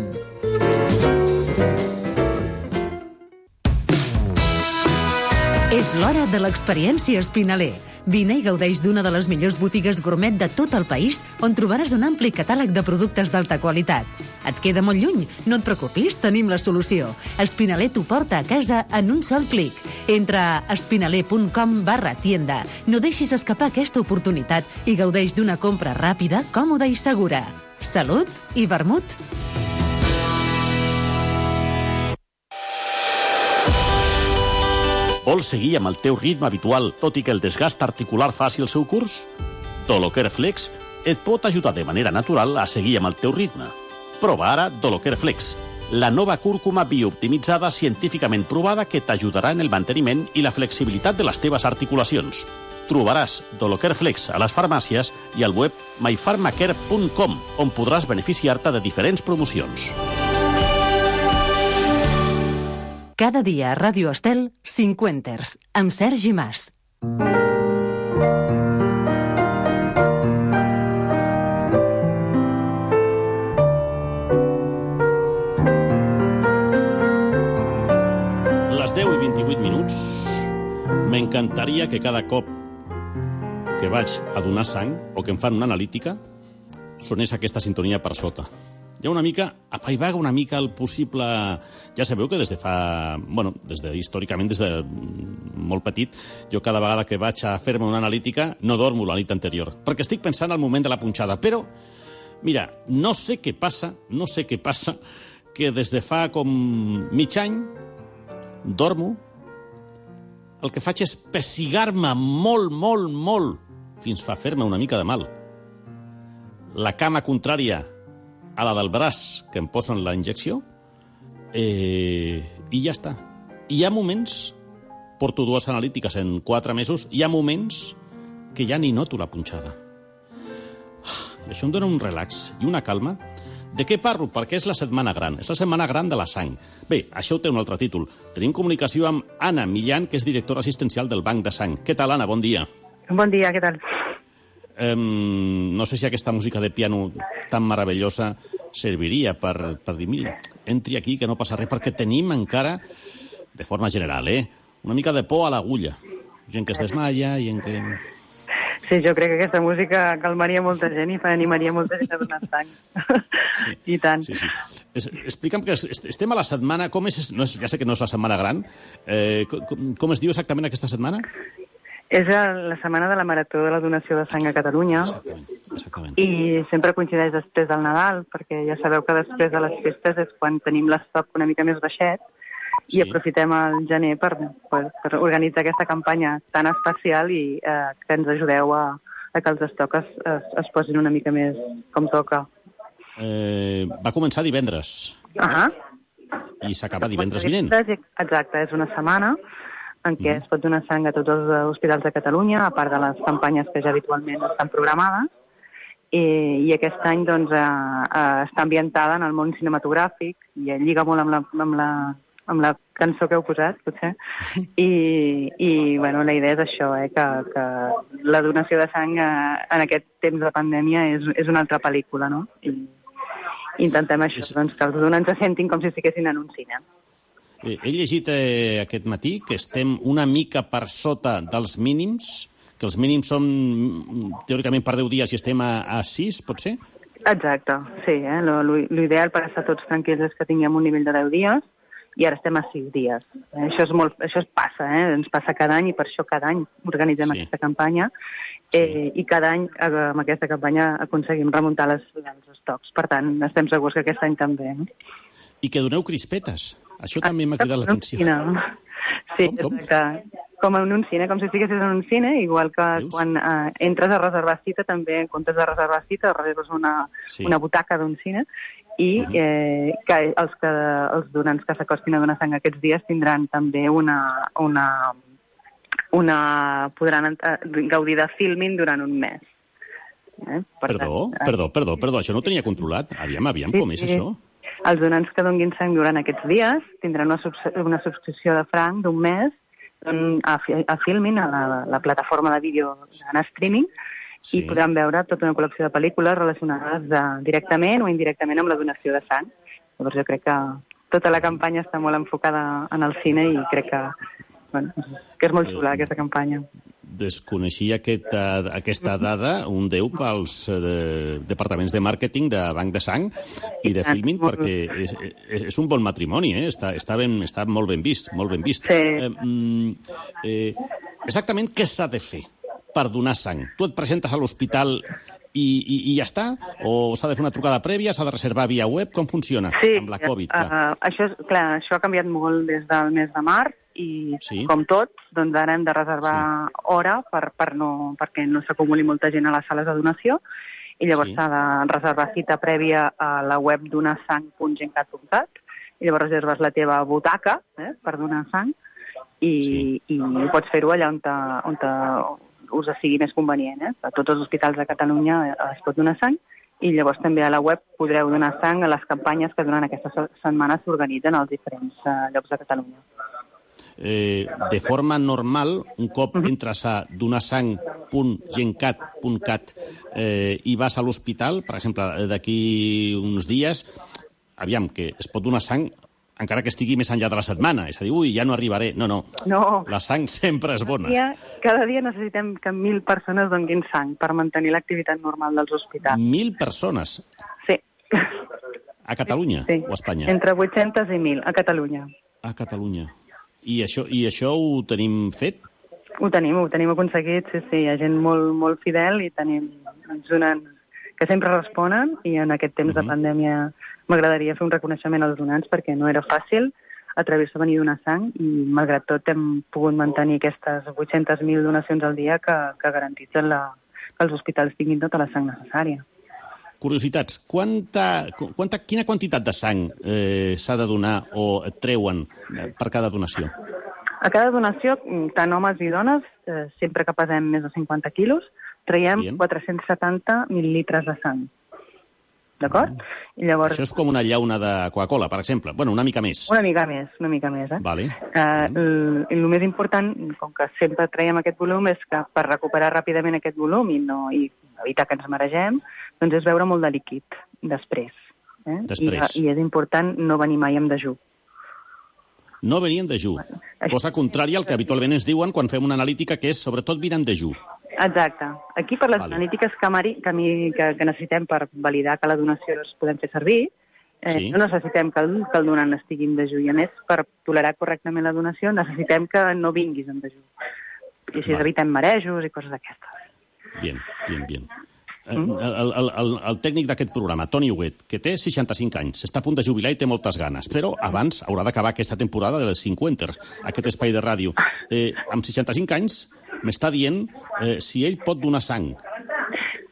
És l'hora de l'experiència Espinaler. Vine i gaudeix d'una de les millors botigues gourmet de tot el país, on trobaràs un ampli catàleg de productes d'alta qualitat. Et queda molt lluny? No et preocupis, tenim la solució. Espinaler t'ho porta a casa en un sol clic. Entra a espinaler punt com barra tienda. No deixis escapar aquesta oportunitat i gaudeix d'una compra ràpida, còmoda i segura. Salut i vermut! Vols seguir amb el teu ritme habitual, tot i que el desgast articular faci el seu curs? Doloker Flex et pot ajudar de manera natural a seguir amb el teu ritme. Prova ara Doloker Flex, la nova cúrcuma biooptimitzada científicament provada que t'ajudarà en el manteniment i la flexibilitat de les teves articulacions. Trobaràs Doloker Flex a les farmàcies i al web my pharmacare punt com, on podràs beneficiar-te de diferents promocions. Cada dia a Ràdio Estel, Cinquenters, amb Sergi Mas. Les deu i vint-i-vuit minuts. M'encantaria que cada cop que vaig a donar sang o que em fan una analítica sonés aquesta sintonia per sota. Hi ha una mica, apaivaga una mica el possible... Ja sabeu que des de fa... Bueno, des de, històricament, des de molt petit, jo cada vegada que vaig a fer-me una analítica no dormo la nit anterior, perquè estic pensant al moment de la punxada. Però, mira, no sé què passa, no sé què passa, que des de fa com mig any dormo, el que faig és pessigar-me molt, molt, molt, fins fa fer-me una mica de mal. La cama contrària a la del braç que em posen la injecció, eh, i ja està. I hi ha moments, porto dues analítiques en quatre mesos, hi ha moments que ja ni noto la punxada. Això em dona un relax i una calma. De què parlo? Perquè és la setmana gran. És la setmana gran de la sang. Bé, això té un altre títol. Tenim comunicació amb Anna Millán, que és directora assistencial del Banc de Sang. Què tal, Anna? Bon dia. Bon dia, què tal? Um, no sé si aquesta música de piano tan meravellosa serviria per, per dir, mira, entri aquí que no passa res, perquè tenim encara, de forma general, eh, una mica de por a l'agulla. Gent que es desmaia, gent que... Sí, jo crec que aquesta música calmaria molta gent i animaria molta gent a donar sang. Sí, I tant. Sí, sí. Es, explica'm que estem a la setmana... Com és, no és, ja sé que no és la setmana gran. Eh, com, com es diu exactament aquesta setmana? És la setmana de la Marató de la Donació de Sang a Catalunya. Exactament, exactament. I sempre coincideix després del Nadal, perquè ja sabeu que després de les festes és quan tenim l'estoc una mica més baixet, sí. I aprofitem el gener per, per, per organitzar aquesta campanya tan especial i eh, que ens ajudeu a a que els estocs es, es, es posin una mica més com toca. Eh, va començar divendres. Ahà. I s'acaba divendres vinent. Exacte, és una setmana en què mm. es pot donar sang a tots els hospitals de Catalunya, a part de les campanyes que ja habitualment estan programades. I, i aquest any doncs, eh, eh, està ambientada en el món cinematogràfic i lliga molt amb la, amb la, amb la cançó que heu posat, potser. I, i bueno, la idea és això, eh, que, que la donació de sang eh, en aquest temps de pandèmia és, és una altra pel·lícula, no? I intentem això, és... doncs, que els donants se sentin com si estiguessin en un cine. He llegit eh, aquest matí que estem una mica per sota dels mínims, que els mínims són teòricament per deu dies i estem a, a sis, pot ser? Exacte, sí. Eh? L'ideal per estar tots tranquils és que tinguem un nivell de deu dies i ara estem a sis dies. Eh? Això, és molt, això es passa, eh? Ens passa cada any i per això cada any organitzem sí. aquesta campanya eh, sí. i cada any amb aquesta campanya aconseguim remuntar les, els estocs. Per tant, estem segurs que aquest any també. Eh? I que doneu crispetes. Això també m'ha cridat l'atenció. Sí, com, com? Exacte. Com en un cine, com si estiguessis en un cine, igual que Veus? quan eh, entres a reservar cita, també en comptes de reservar cita, reserves una, sí. una butaca d'un cine, i uh -huh. eh, que els, que els donants que s'acostin a donar sang aquests dies tindran també una... una, una podran gaudir de filming durant un mes. Eh? Per perdó, tant, perdó, perdó, perdó, això no ho tenia controlat. Aviam, aviam, sí, com és sí. això? Els donants que donguin sang durant aquests dies tindran una, una subscripció de franc d'un mes a, a Filmin, a la, la plataforma de vídeo en streaming, sí. i podran veure tota una col·lecció de pel·lícules relacionades de, directament o indirectament amb la donació de sang. Llavors jo crec que tota la campanya està molt enfocada en el cine i crec que, bueno, que és molt xula aquesta campanya. Desconeixia aquesta, aquesta dada, un deu pels eh, departaments de màrqueting de Banc de Sang i de Filmin, perquè és, és un bon matrimoni, eh? està, està, ben, està molt ben vist, molt ben vist. Sí. Eh, eh, exactament què s'ha de fer per donar sang? Tu et presentes a l'hospital i, i, i ja està? O s'ha de fer una trucada prèvia? S'ha de reservar via web? Com funciona sí, amb la Covid? Uh, uh, això, és, clar, això ha canviat molt des del mes de març i, sí. com tot, doncs ara hem de reservar sí. hora per, per no, perquè no s'acumuli molta gent a les sales de donació i llavors s'ha sí. de reservar cita prèvia a la web donasang punt gencat punt cat i llavors reserves la teva butaca eh, per donar sang i, sí. i pots fer-ho allà on, te, on te, us sigui més convenient. Eh? A tots els hospitals de Catalunya es pot donar sang i llavors també a la web podreu donar sang a les campanyes que durant aquesta setmana s'organitzen als diferents uh, llocs de Catalunya. Eh, de forma normal, un cop entres a donasang punt gencat punt cat eh, i vas a l'hospital, per exemple, d'aquí uns dies, aviam, que es pot donar sang encara que estigui més enllà de la setmana. És a dir, ui, ja no arribaré. No, no. no. La sang sempre és bona. Cada dia, cada dia necessitem que mil persones donguin sang per mantenir l'activitat normal dels hospitals. Mil persones? Sí. A Catalunya sí. o a Espanya? Entre vuit-centes i mil, a Catalunya. A Catalunya. I això, i això ho tenim fet? Ho tenim, ho tenim aconseguit, sí, sí. Hi ha gent molt, molt fidel i tenim donants que sempre responen i en aquest temps uh -huh. de pandèmia m'agradaria fer un reconeixement als donants perquè no era fàcil atrevir-se a venir a donar sang i, malgrat tot, hem pogut mantenir aquestes vuit-centes mil donacions al dia que, que garantitzen la, que els hospitals tinguin tota la sang necessària. Curiositats, quanta, quanta, quina quantitat de sang eh, s'ha de donar o et treuen per cada donació? A cada donació, tant homes i dones, eh, sempre que pesem més de cinquanta quilos, traiem Bien. quatre-cents setanta mil·lilitres de sang. D'acord? Mm. I llavors... Això és com una llauna de Coca-Cola, per exemple. Bueno, una mica més. Una mica més, una mica més, eh? Vale. Eh, mm. el, el més important, com que sempre traiem aquest volum, és que per recuperar ràpidament aquest volum i, no, i evitar que ens maregem, doncs és beure molt de líquid després. Eh? Després. I, I és important no venir mai amb dejú. No venir en dejú. Bueno, cosa contrària al que habitualment ens diuen quan fem una analítica, que és sobretot vine en dejú. Exacte. Aquí per les vale. analítiques que, que, que, que necessitem per validar que la donació es podem fer servir, eh, sí. no necessitem que el, que el donant estigui en dejú. I a més, per tolerar correctament la donació, necessitem que no vinguis en dejú. I així vale. evitem marejos i coses d'aquestes. Bien, bien, bien. Mm. El, el, el, el tècnic d'aquest programa, Toni Huguet, que té seixanta-cinc anys, està a punt de jubilar i té moltes ganes, però abans haurà d'acabar aquesta temporada dels cinquanters, aquest espai de ràdio. Eh, amb seixanta-cinc anys m'està dient eh, si ell pot donar sang.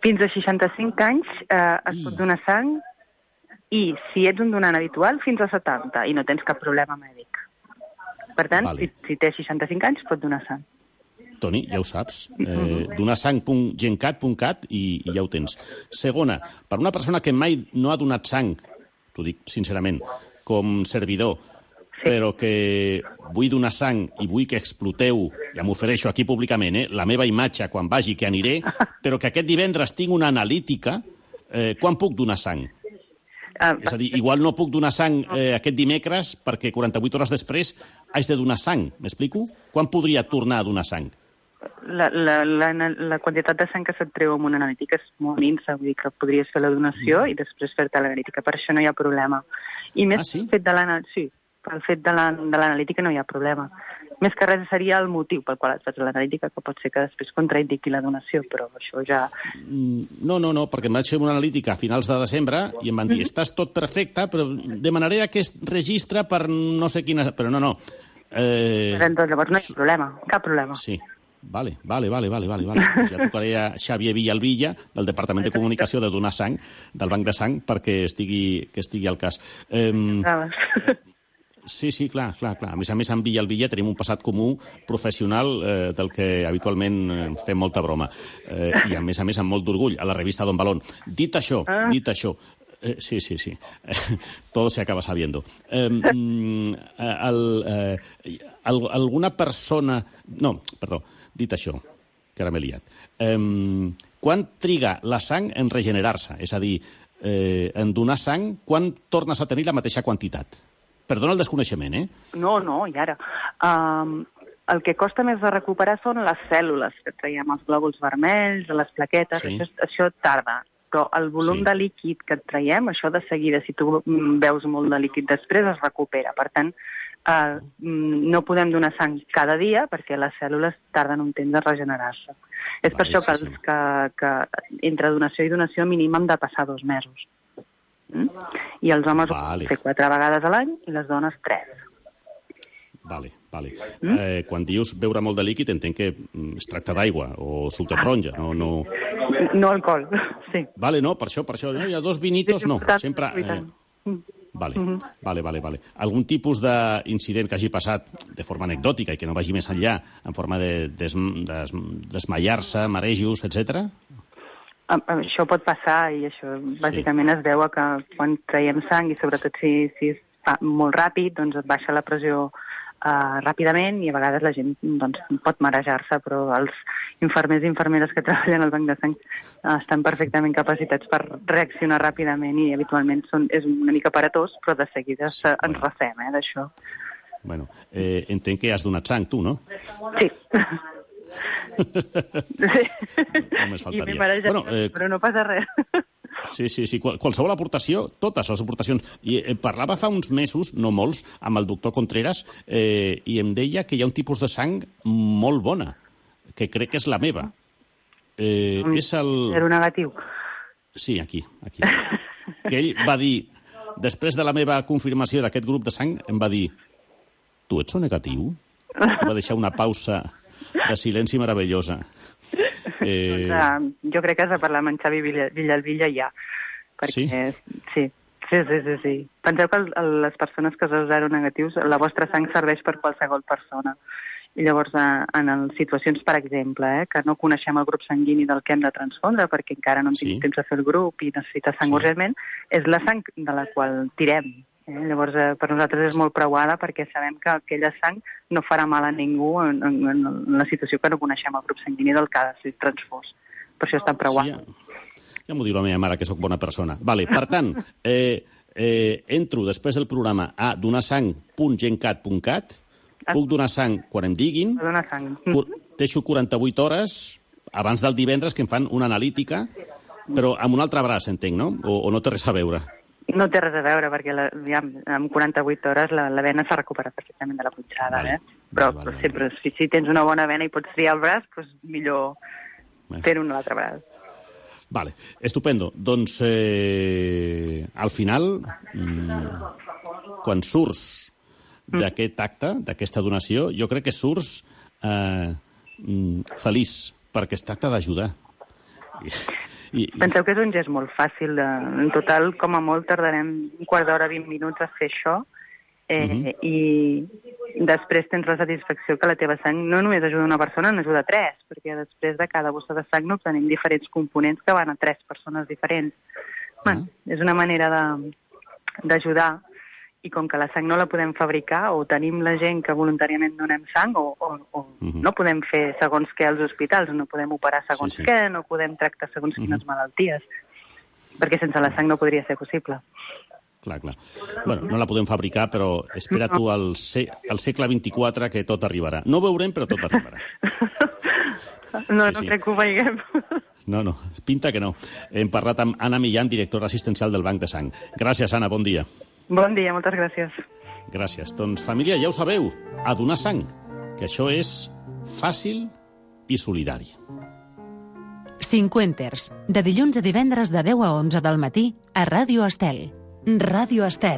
Fins a seixanta-cinc anys eh, es pot donar sang i, si ets un donant habitual, fins a setanta i no tens cap problema mèdic. Per tant, vale. si, si té seixanta-cinc anys, pot donar sang. Toni, ja ho saps. Eh, donasang punt gencat punt cat i, i ja ho tens. Segona, per una persona que mai no ha donat sang, t'ho dic sincerament, com servidor, sí. però que vull donar sang i vull que exploteu, ja m'ofereixo aquí públicament, eh, la meva imatge quan vagi, que aniré, però que aquest divendres tinc una analítica, eh, quan puc donar sang? Uh, és a dir, igual no puc donar sang eh, aquest dimecres perquè quaranta-vuit hores després haig de donar sang. M'explico? Quan podria tornar a donar sang? La, la, la, la quantitat de sang que se't treu amb una analítica és molt minsa, vull dir que podries fer la donació mm. i després fer-te l'analítica. Per això no hi ha problema. I més ah, sí? fet de l'analítica, sí, pel fet de l'analítica no hi ha problema. Més que res seria el motiu pel qual et fas l'analítica, que pot ser que després contraindiqui la donació, però això ja... No, no, no, perquè em vaig fer una analítica a finals de desembre i em van dir, mm-hmm. estàs tot perfecte, però demanaré aquest registre per no sé quina... Però no, no. Eh... Doncs llavors no hi ha problema, cap problema. Sí. Vale, vale, vale, vale, vale, vale. Pues ja tocaré a Xavier Villalvilla, del Departament de Comunicació de Donar Sang, del Banc de Sang, perquè estigui, que estigui al cas. Eh... Sí, sí, clar, clar, clar. A més a més, amb Villalvilla tenim un passat comú professional eh, del que habitualment eh, fem molta broma. Eh, I, a més a més, amb molt d'orgull, a la revista Don Balón. Dit això, ah. dit això... Eh, sí, sí, sí. Eh, todo se acaba sabiendo. Eh, el, eh, el, alguna persona... No, perdó, dit això, que ara m'he liat. Eh, quan triga la sang en regenerar-se? És a dir, eh, en donar sang, quan tornes a tenir la mateixa quantitat? Perdona el desconeixement, eh? No, no, i ara. Um, el que costa més de recuperar són les cèl·lules, que traiem els glòbuls vermells, les plaquetes, sí. això, això tarda. Però el volum sí. de líquid que et traiem, això de seguida, si tu veus molt de líquid després, es recupera. Per tant, uh, no podem donar sang cada dia perquè les cèl·lules tarden un temps a regenerar-se. És vale, per això que, els, que, que entre donació i donació mínim hem de passar dos mesos. Mm? I els homes vale. ho fer quatre vegades a l'any i les dones tres. Vale, vale. Mm? Eh, quan dius beure molt de líquid entenc que es tracta d'aigua o suc de taronja, no... No, no alcohol, sí. Vale, no, per això, per això. No, hi ha dos vinitos, no, sempre... Eh... Vale, mm-hmm. vale, vale, vale. Algun tipus d'incident que hagi passat de forma anecdòtica i que no vagi més enllà, en forma de des, des, desmaiar-se, marejos, etcètera? Això pot passar i això bàsicament sí. es deu a que quan traiem sang i sobretot si, si es fa molt ràpid, doncs et baixa la pressió uh, ràpidament i a vegades la gent doncs, pot marejar-se, però els infermers i infermeres que treballen al banc de sang uh, estan perfectament capacitats per reaccionar ràpidament i habitualment són, és una mica paratós, però de seguida sí, ens bueno. refem eh, d'això. Bueno, eh, entenc que has donat sang, tu, no? Sí. Sí. Només faltaria. I marejat, bueno, eh... però no passa res. Sí, sí, sí. Qualsevol aportació, totes les aportacions. I eh, parlava fa uns mesos, no molts, amb el doctor Contreras eh, i em deia que hi ha un tipus de sang molt bona, que crec que és la meva. Eh, mm, és el... Zero negatiu. Sí, aquí, aquí. Que ell va dir, després de la meva confirmació d'aquest grup de sang, em va dir, tu ets o negatiu? I va deixar una pausa de silenci meravellosa. Eh... Doncs, jo crec que has de parlar amb en Xavi Villalvilla ja. Perquè, sí? Sí, sí, sí, sí, sí. Penseu que el, les persones que sou zero negatius, la vostra sang serveix per qualsevol persona. I llavors, en les situacions, per exemple, eh, que no coneixem el grup sanguini del que hem de transfondre perquè encara no hem tingut sí. temps de fer el grup i necessita sang sí. urgentment, és la sang de la qual tirem. Eh? Llavors, eh, per nosaltres és molt preuada perquè sabem que aquella sang no farà mal a ningú en, en, en la situació que no coneixem el grup sanguini del que ha de ser transfós. Per això és tan preuada. Sí, ja ja m'ho diu la meva mare, que sóc bona persona. Vale, per tant, eh, eh, entro després del programa a donasang punt gencat punt cat, puc donar sang quan em diguin, donar sang. Deixo quaranta-vuit hores abans del divendres que em fan una analítica, però amb un altre braç, entenc, no? O, o no té res a veure? No té res a veure, perquè la, ja, en quaranta-vuit hores la, la vena s'ha recuperat perfectament de la punxada, vale. eh? Però, vale, vale, sempre, vale. Si, si tens una bona vena i pots triar el braç, doncs millor fer un altre braç. Vale, estupendo. Doncs, eh, al final, mmm, quan surts d'aquest acte, d'aquesta donació, jo crec que surts eh, feliç, perquè es tracta d'ajudar. I, I, i... Penseu que és un gest molt fàcil. De... En total, com a molt, tardarem un quart d'hora, vint minuts a fer això. Eh, uh-huh. I després tens la satisfacció que la teva sang no només ajuda una persona, n'ajuda a tres, perquè després de cada bossa de sang n'obtenim diferents components que van a tres persones diferents. Uh-huh. Bueno, és una manera de, d'ajudar, i com que la sang no la podem fabricar, o tenim la gent que voluntàriament donem sang, o, o, o uh-huh. no podem fer segons què als hospitals, no podem operar segons sí, sí. què, no podem tractar segons uh-huh. quines malalties, perquè sense la sang no podria ser possible. Clar, clar. Bueno, no la podem fabricar, però espera tu al, se al segle vint-i-quatre que tot arribarà. No ho veurem, però tot arribarà. No, sí, no sí. crec que ho veiem. No, no, pinta que no. Hem parlat amb Anna Millán, directora assistencial del Banc de Sang. Gràcies, Anna, bon dia. Bon dia, moltes gràcies. Gràcies. Doncs, família, ja ho sabeu, a donar sang, que això és fàcil i solidari. Cinquenters, de dilluns a divendres de deu a onze del matí a Ràdio Estel. Ràdio Estel.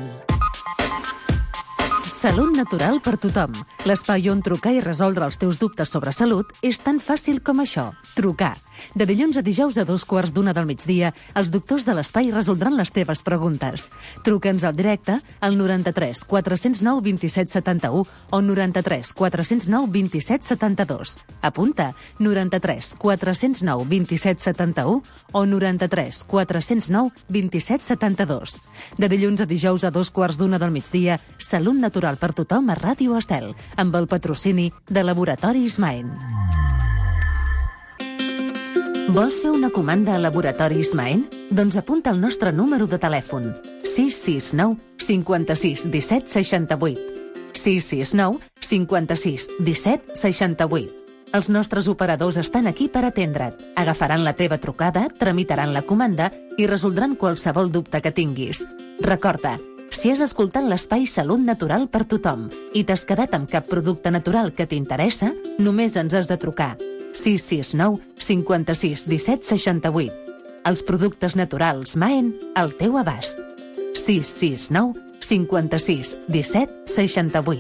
Salut natural per tothom. L'espai on trucar i resoldre els teus dubtes sobre salut és tan fàcil com això. Trucar. De dilluns a dijous a dos quarts d'una del migdia, els doctors de l'espai resoldran les teves preguntes. Truca'ns al directe al noranta-tres quatre cents nou vint-i-set setanta-u o noranta-tres quatre cents nou vint-i-set setanta-dos. Apunta, noranta-tres quatre cents nou vint-i-set setanta-u o noranta-tres quatre cents nou vint-i-set setanta-dos. De dilluns a dijous a dos quarts d'una del migdia, Salut natural per tothom a Ràdio Estel, amb el patrocini de Laboratoris Maen. Vols fer una comanda a Laboratoris Maen? Doncs apunta el nostre número de telèfon. sis sis nou cinquanta-sis disset seixanta-vuit. sis sis nou cinquanta-sis disset seixanta-vuit. Els nostres operadors estan aquí per atendre't. Agafaran la teva trucada, tramitaran la comanda i resoldran qualsevol dubte que tinguis. Recorda, si has escoltat l'espai Salut Natural per tothom i t'has quedat amb cap producte natural que t'interessa, només ens has de trucar. sis sis nou cinquanta-sis disset seixanta-vuit. Els productes naturals Maen al teu abast. sis sis nou cinquanta-sis disset seixanta-vuit.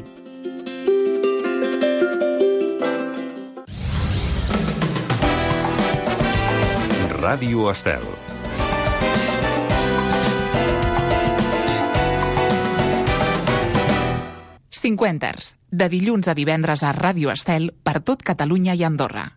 Ràdio Estel. Cinquenters, de dilluns a divendres a Ràdio Estel per tot Catalunya i Andorra.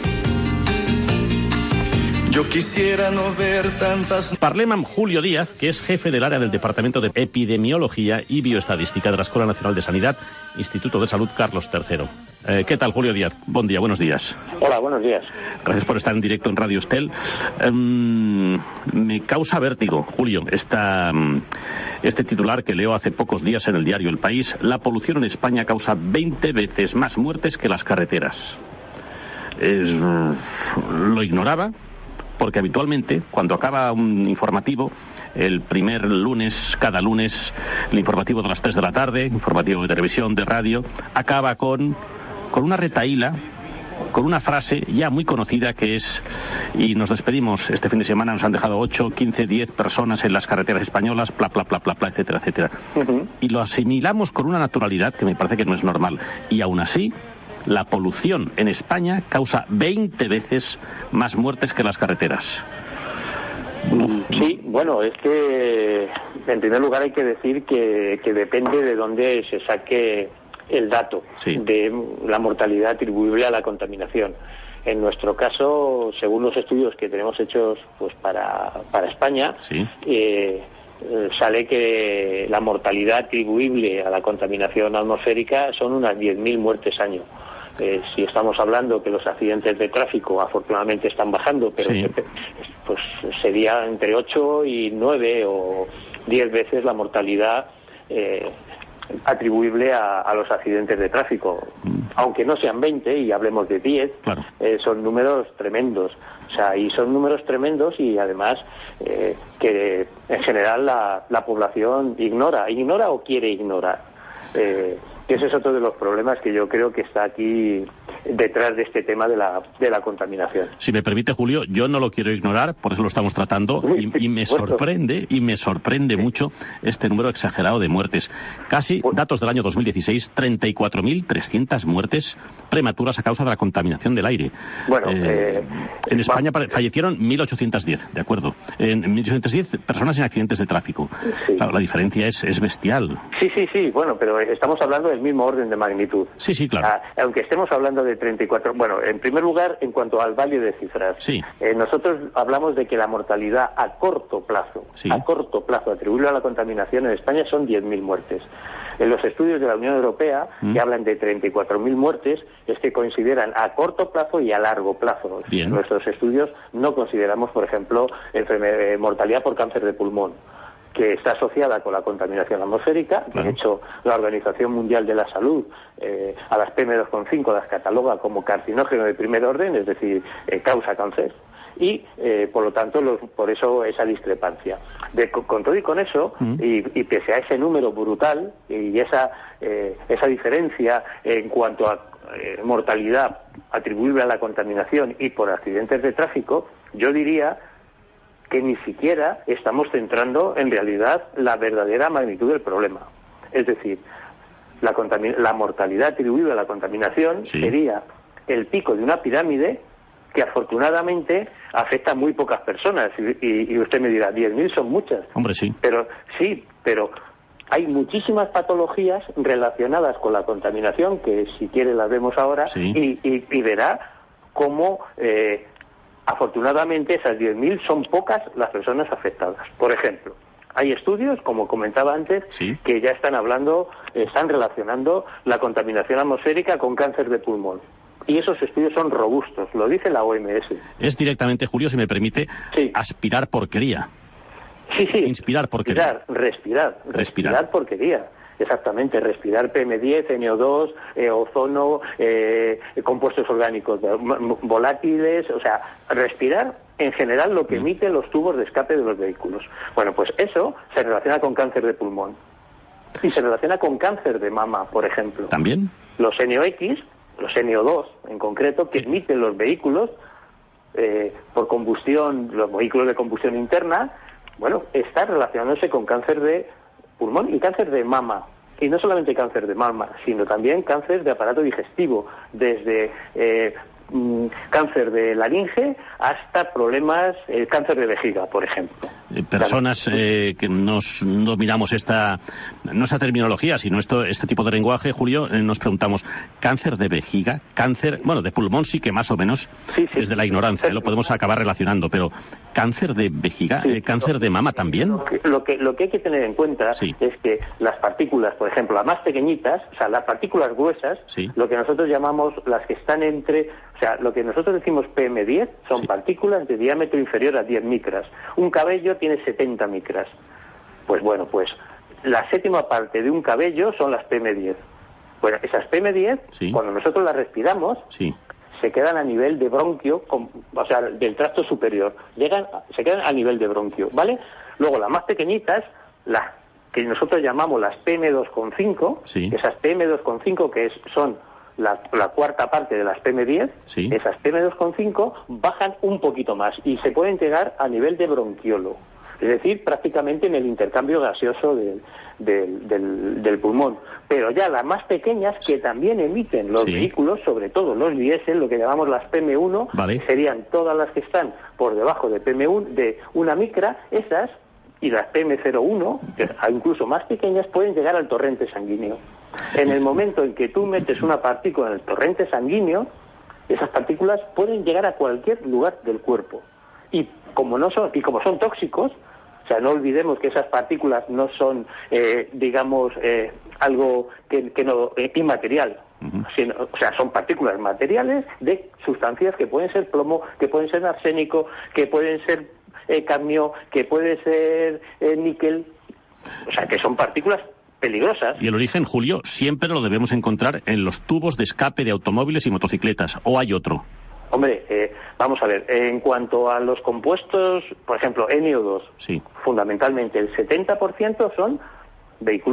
Yo quisiera no ver tantas... Parlem amb Julio Díaz, que és jefe del área del Departamento de Epidemiología y Bioestadística de la Escuela Nacional de Sanidad, Instituto de Salud Carlos tercero. Eh, ¿Qué tal, Julio Díaz? Buen día, buenos días. Hola, buenos días. Gracias por estar en directo en Radio Estel. Um, me causa vértigo, Julio, esta, este titular que leo hace pocos días en el diario El País. La polución en España causa veinte veces más muertes que las carreteras. Es, lo ignoraba, porque habitualmente, cuando acaba un informativo, el primer lunes, cada lunes, el informativo de las tres de la tarde, informativo de televisión, de radio, acaba con, con una retahíla, con una frase ya muy conocida que es, y nos despedimos, este fin de semana nos han dejado ocho, quince, diez personas en las carreteras españolas, bla, bla, bla, bla, bla, etcétera, etcétera. Uh-huh. Y lo asimilamos con una naturalidad que me parece que no es normal. Y aún así, la polución en España causa veinte veces más muertes que las carreteras. Sí, bueno, es que en primer lugar hay que decir que, que depende de dónde se saque el dato sí. de la mortalidad atribuible a la contaminación. En nuestro caso, según los estudios que tenemos hechos pues para, para España, sí. eh, sale que la mortalidad atribuible a la contaminación atmosférica son unas diez mil muertes año. Eh, si estamos hablando que los accidentes de tráfico afortunadamente están bajando, pero sí. se, pues sería entre ocho y nueve o diez veces la mortalidad eh, atribuible a, a los accidentes de tráfico. Mm. Aunque no sean veinte y hablemos de diez, claro. eh, son números tremendos. O sea, y son números tremendos y además eh, que en general la, la población ignora, ignora o quiere ignorar. Eh, ese es otro de los problemas que yo creo que está aquí detrás de este tema de la, de la contaminación. Si me permite, Julio, yo no lo quiero ignorar, por eso lo estamos tratando, y, y me sorprende, y me sorprende mucho este número exagerado de muertes. Casi, datos del año dos mil dieciséis, treinta y cuatro mil trescientas muertes prematuras a causa de la contaminación del aire. Bueno, eh, eh, en España va... fallecieron mil ochocientos diez, de acuerdo. En mil ochocientos diez personas en accidentes de tráfico. Sí. Claro, la diferencia es, es bestial. Sí, sí, sí, bueno, pero estamos hablando del mismo orden de magnitud. Sí, sí, claro. Ah, aunque estemos hablando de treinta y cuatro... Bueno, en primer lugar, en cuanto al value de cifras, sí. eh, nosotros hablamos de que la mortalidad a corto plazo, sí. a corto plazo atribuible a la contaminación en España son diez mil muertes. En los estudios de la Unión Europea, mm. que hablan de treinta y cuatro mil muertes, es que consideran a corto plazo y a largo plazo. Bien. En nuestros estudios no consideramos, por ejemplo, enferme- mortalidad por cáncer de pulmón, que está asociada con la contaminación atmosférica. Claro. De hecho, la Organización Mundial de la Salud eh, a las P M dos coma cinco las cataloga como carcinógeno de primer orden, es decir, eh, causa cáncer. Y, eh, por lo tanto, los, por eso esa discrepancia. De, con, con todo y con eso, mm. y, y pese a ese número brutal y esa, eh, esa diferencia en cuanto a eh, mortalidad atribuible a la contaminación y por accidentes de tráfico, yo diría que ni siquiera estamos centrando en realidad la verdadera magnitud del problema. Es decir, la, contamin- la mortalidad atribuible a la contaminación sí. sería el pico de una pirámide que afortunadamente afecta a muy pocas personas. Y, y, y usted me dirá, diez mil son muchas. Hombre, sí. Pero sí, pero hay muchísimas patologías relacionadas con la contaminación, que si quiere las vemos ahora, sí. y, y, y verá cómo... Eh, afortunadamente, esas diez mil son pocas las personas afectadas. Por ejemplo, hay estudios, como comentaba antes, sí. que ya están hablando, están relacionando la contaminación atmosférica con cáncer de pulmón. Y esos estudios son robustos, lo dice la O M S. Es directamente, Julio, si me permite, sí. aspirar porquería. Sí, sí. Inspirar porquería. Respirar, respirar, respirar. respirar porquería. Exactamente, respirar P M diez, N O dos, eh, ozono, eh, compuestos orgánicos volátiles, o sea, respirar en general lo que emiten los tubos de escape de los vehículos. Bueno, pues eso se relaciona con cáncer de pulmón. Y se relaciona con cáncer de mama, por ejemplo. ¿También? Los N O X, los N O dos en concreto, que emiten los vehículos eh, por combustión, los vehículos de combustión interna, bueno, está relacionándose con cáncer de pulmón y cáncer de mama. Y no solamente cáncer de mama, sino también cáncer de aparato digestivo, desde eh, mm, cáncer de laringe hasta problemas, eh, cáncer de vejiga, por ejemplo. Eh, personas eh, que nos dominamos esta, no esta terminología, sino esto, este tipo de lenguaje, Julio, eh, nos preguntamos, ¿cáncer de vejiga? ¿Cáncer, bueno, de pulmón sí que más o menos, sí, sí. desde la ignorancia, eh, lo podemos acabar relacionando, pero ¿cáncer de vejiga? Sí. Eh, ¿Cáncer de mama también? Lo que, lo que, lo que hay que tener en cuenta sí. es que las partículas, por ejemplo, las más pequeñitas, o sea, las partículas gruesas, sí. lo que nosotros llamamos las que están entre, o sea, lo que nosotros decimos P M diez, son sí. partículas de diámetro inferior a diez micras. Un cabello tiene setenta micras. Pues bueno, pues la séptima parte de un cabello son las P M diez. Bueno, esas P M diez, sí. cuando nosotros las respiramos, sí. se quedan a nivel de bronquio, con, o sea, del tracto superior. Llegan, se quedan a nivel de bronquio, ¿vale? Luego, las más pequeñitas, las que nosotros llamamos las P M dos coma cinco, sí. esas P M dos coma cinco que es, son la, la cuarta parte de las P M diez, sí. esas P M dos coma cinco bajan un poquito más y se pueden llegar a nivel de bronquiolo. Es decir, prácticamente en el intercambio gaseoso del, del, del, del pulmón. Pero ya las más pequeñas, que también emiten los sí. vehículos, sobre todo los diésel, lo que llamamos las P M uno, vale. serían todas las que están por debajo de P M uno, de una micra, esas, y las P M cero uno, que incluso más pequeñas, pueden llegar al torrente sanguíneo. En el momento en que tú metes una partícula en el torrente sanguíneo, esas partículas pueden llegar a cualquier lugar del cuerpo. Y como no son, y como son tóxicos, o sea, no olvidemos que esas partículas no son, eh, digamos, eh, algo que, que no eh, inmaterial, uh-huh. sino, o sea, son partículas materiales de sustancias que pueden ser plomo, que pueden ser arsénico, que pueden ser eh, cadmio, que puede ser eh, níquel, o sea, que son partículas peligrosas. Y el origen, Julio, siempre lo debemos encontrar en los tubos de escape de automóviles y motocicletas, ¿o hay otro? Hombre, eh, vamos a ver, en cuanto a los compuestos, por ejemplo, N O dos, sí. fundamentalmente el setenta por ciento son vehículos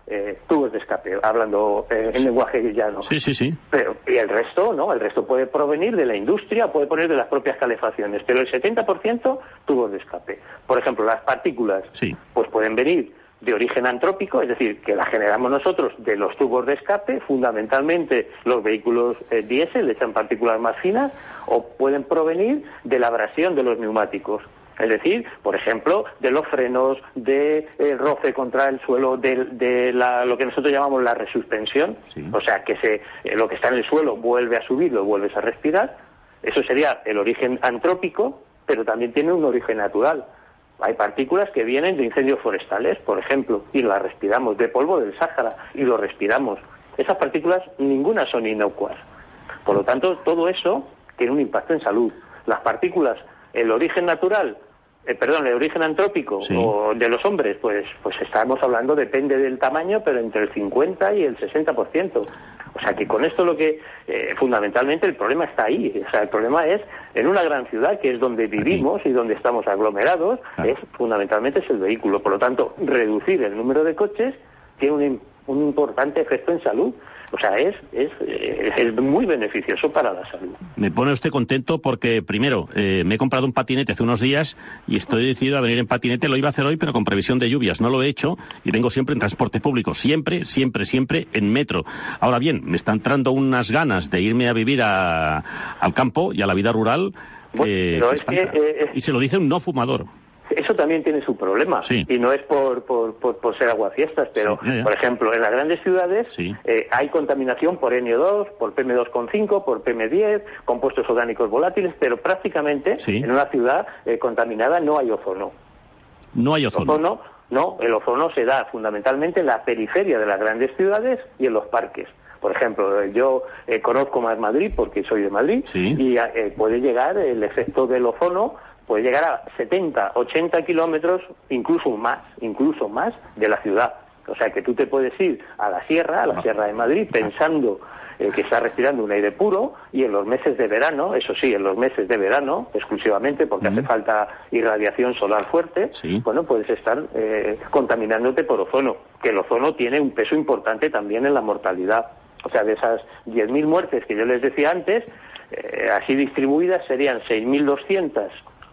eh, tubos de escape, hablando eh, en lenguaje llano. Sí, sí, sí. Pero, y el resto, ¿no? El resto puede provenir de la industria, puede provenir de las propias calefacciones, pero el setenta por ciento tubos de escape. Por ejemplo, las partículas, sí. pues pueden venir de origen antrópico, es decir, que la generamos nosotros de los tubos de escape, fundamentalmente los vehículos eh, diésel, le echan partículas más finas, o pueden provenir de la abrasión de los neumáticos. Es decir, por ejemplo, de los frenos, de el roce contra el suelo, de, de la, lo que nosotros llamamos la resuspensión, sí. O sea, que se, eh, lo que está en el suelo vuelve a subir, lo vuelves a respirar. Eso sería el origen antrópico, pero también tiene un origen natural. Hay partículas que vienen de incendios forestales, por ejemplo, y las respiramos, de polvo del Sáhara, y lo respiramos. Esas partículas, ninguna son inocuas. Por lo tanto, todo eso tiene un impacto en salud. Las partículas, el origen natural, eh, perdón, el origen antrópico, sí. O de los hombres, pues, pues estamos hablando, depende del tamaño, pero entre el cincuenta y el sesenta por ciento. O sea que con esto lo que, eh, fundamentalmente, el problema está ahí. O sea, el problema es, en una gran ciudad, que es donde vivimos y donde estamos aglomerados, claro. Es fundamentalmente es el vehículo. Por lo tanto, reducir el número de coches tiene un, un importante efecto en salud. O sea, es, es, es muy beneficioso para la salud. Me pone usted contento porque, primero, eh, me he comprado un patinete hace unos días y estoy decidido a venir en patinete. Lo iba a hacer hoy, pero con previsión de lluvias. No lo he hecho y vengo siempre en transporte público. Siempre, siempre, siempre en metro. Ahora bien, me está entrando unas ganas de irme a vivir a, al campo y a la vida rural. Bueno, eh, pero es que, eh, y se lo dice un no fumador. Eso también tiene su problema, sí. Y no es por, por, por, por ser aguafiestas, pero, sí, ya, ya. Por ejemplo, en las grandes ciudades sí. eh, hay contaminación por N O dos, por P M dos coma cinco, por P M diez, compuestos orgánicos volátiles, pero prácticamente sí. En una ciudad eh, contaminada no hay ozono. No hay ozono. ozono. No, el ozono se da fundamentalmente en la periferia de las grandes ciudades y en los parques. Por ejemplo, yo eh, conozco más Madrid porque soy de Madrid sí. Y eh, puede llegar el efecto del ozono, puede llegar a setenta, ochenta kilómetros, incluso más, incluso más de la ciudad. O sea que tú te puedes ir a la sierra, a la Sierra de Madrid, pensando eh, que estás respirando un aire puro, y en los meses de verano, eso sí, en los meses de verano, exclusivamente, porque mm. hace falta irradiación solar fuerte, sí. Bueno, puedes estar eh, contaminándote por ozono, que el ozono tiene un peso importante también en la mortalidad. O sea, de esas diez mil muertes que yo les decía antes, eh, así distribuidas serían seis mil doscientas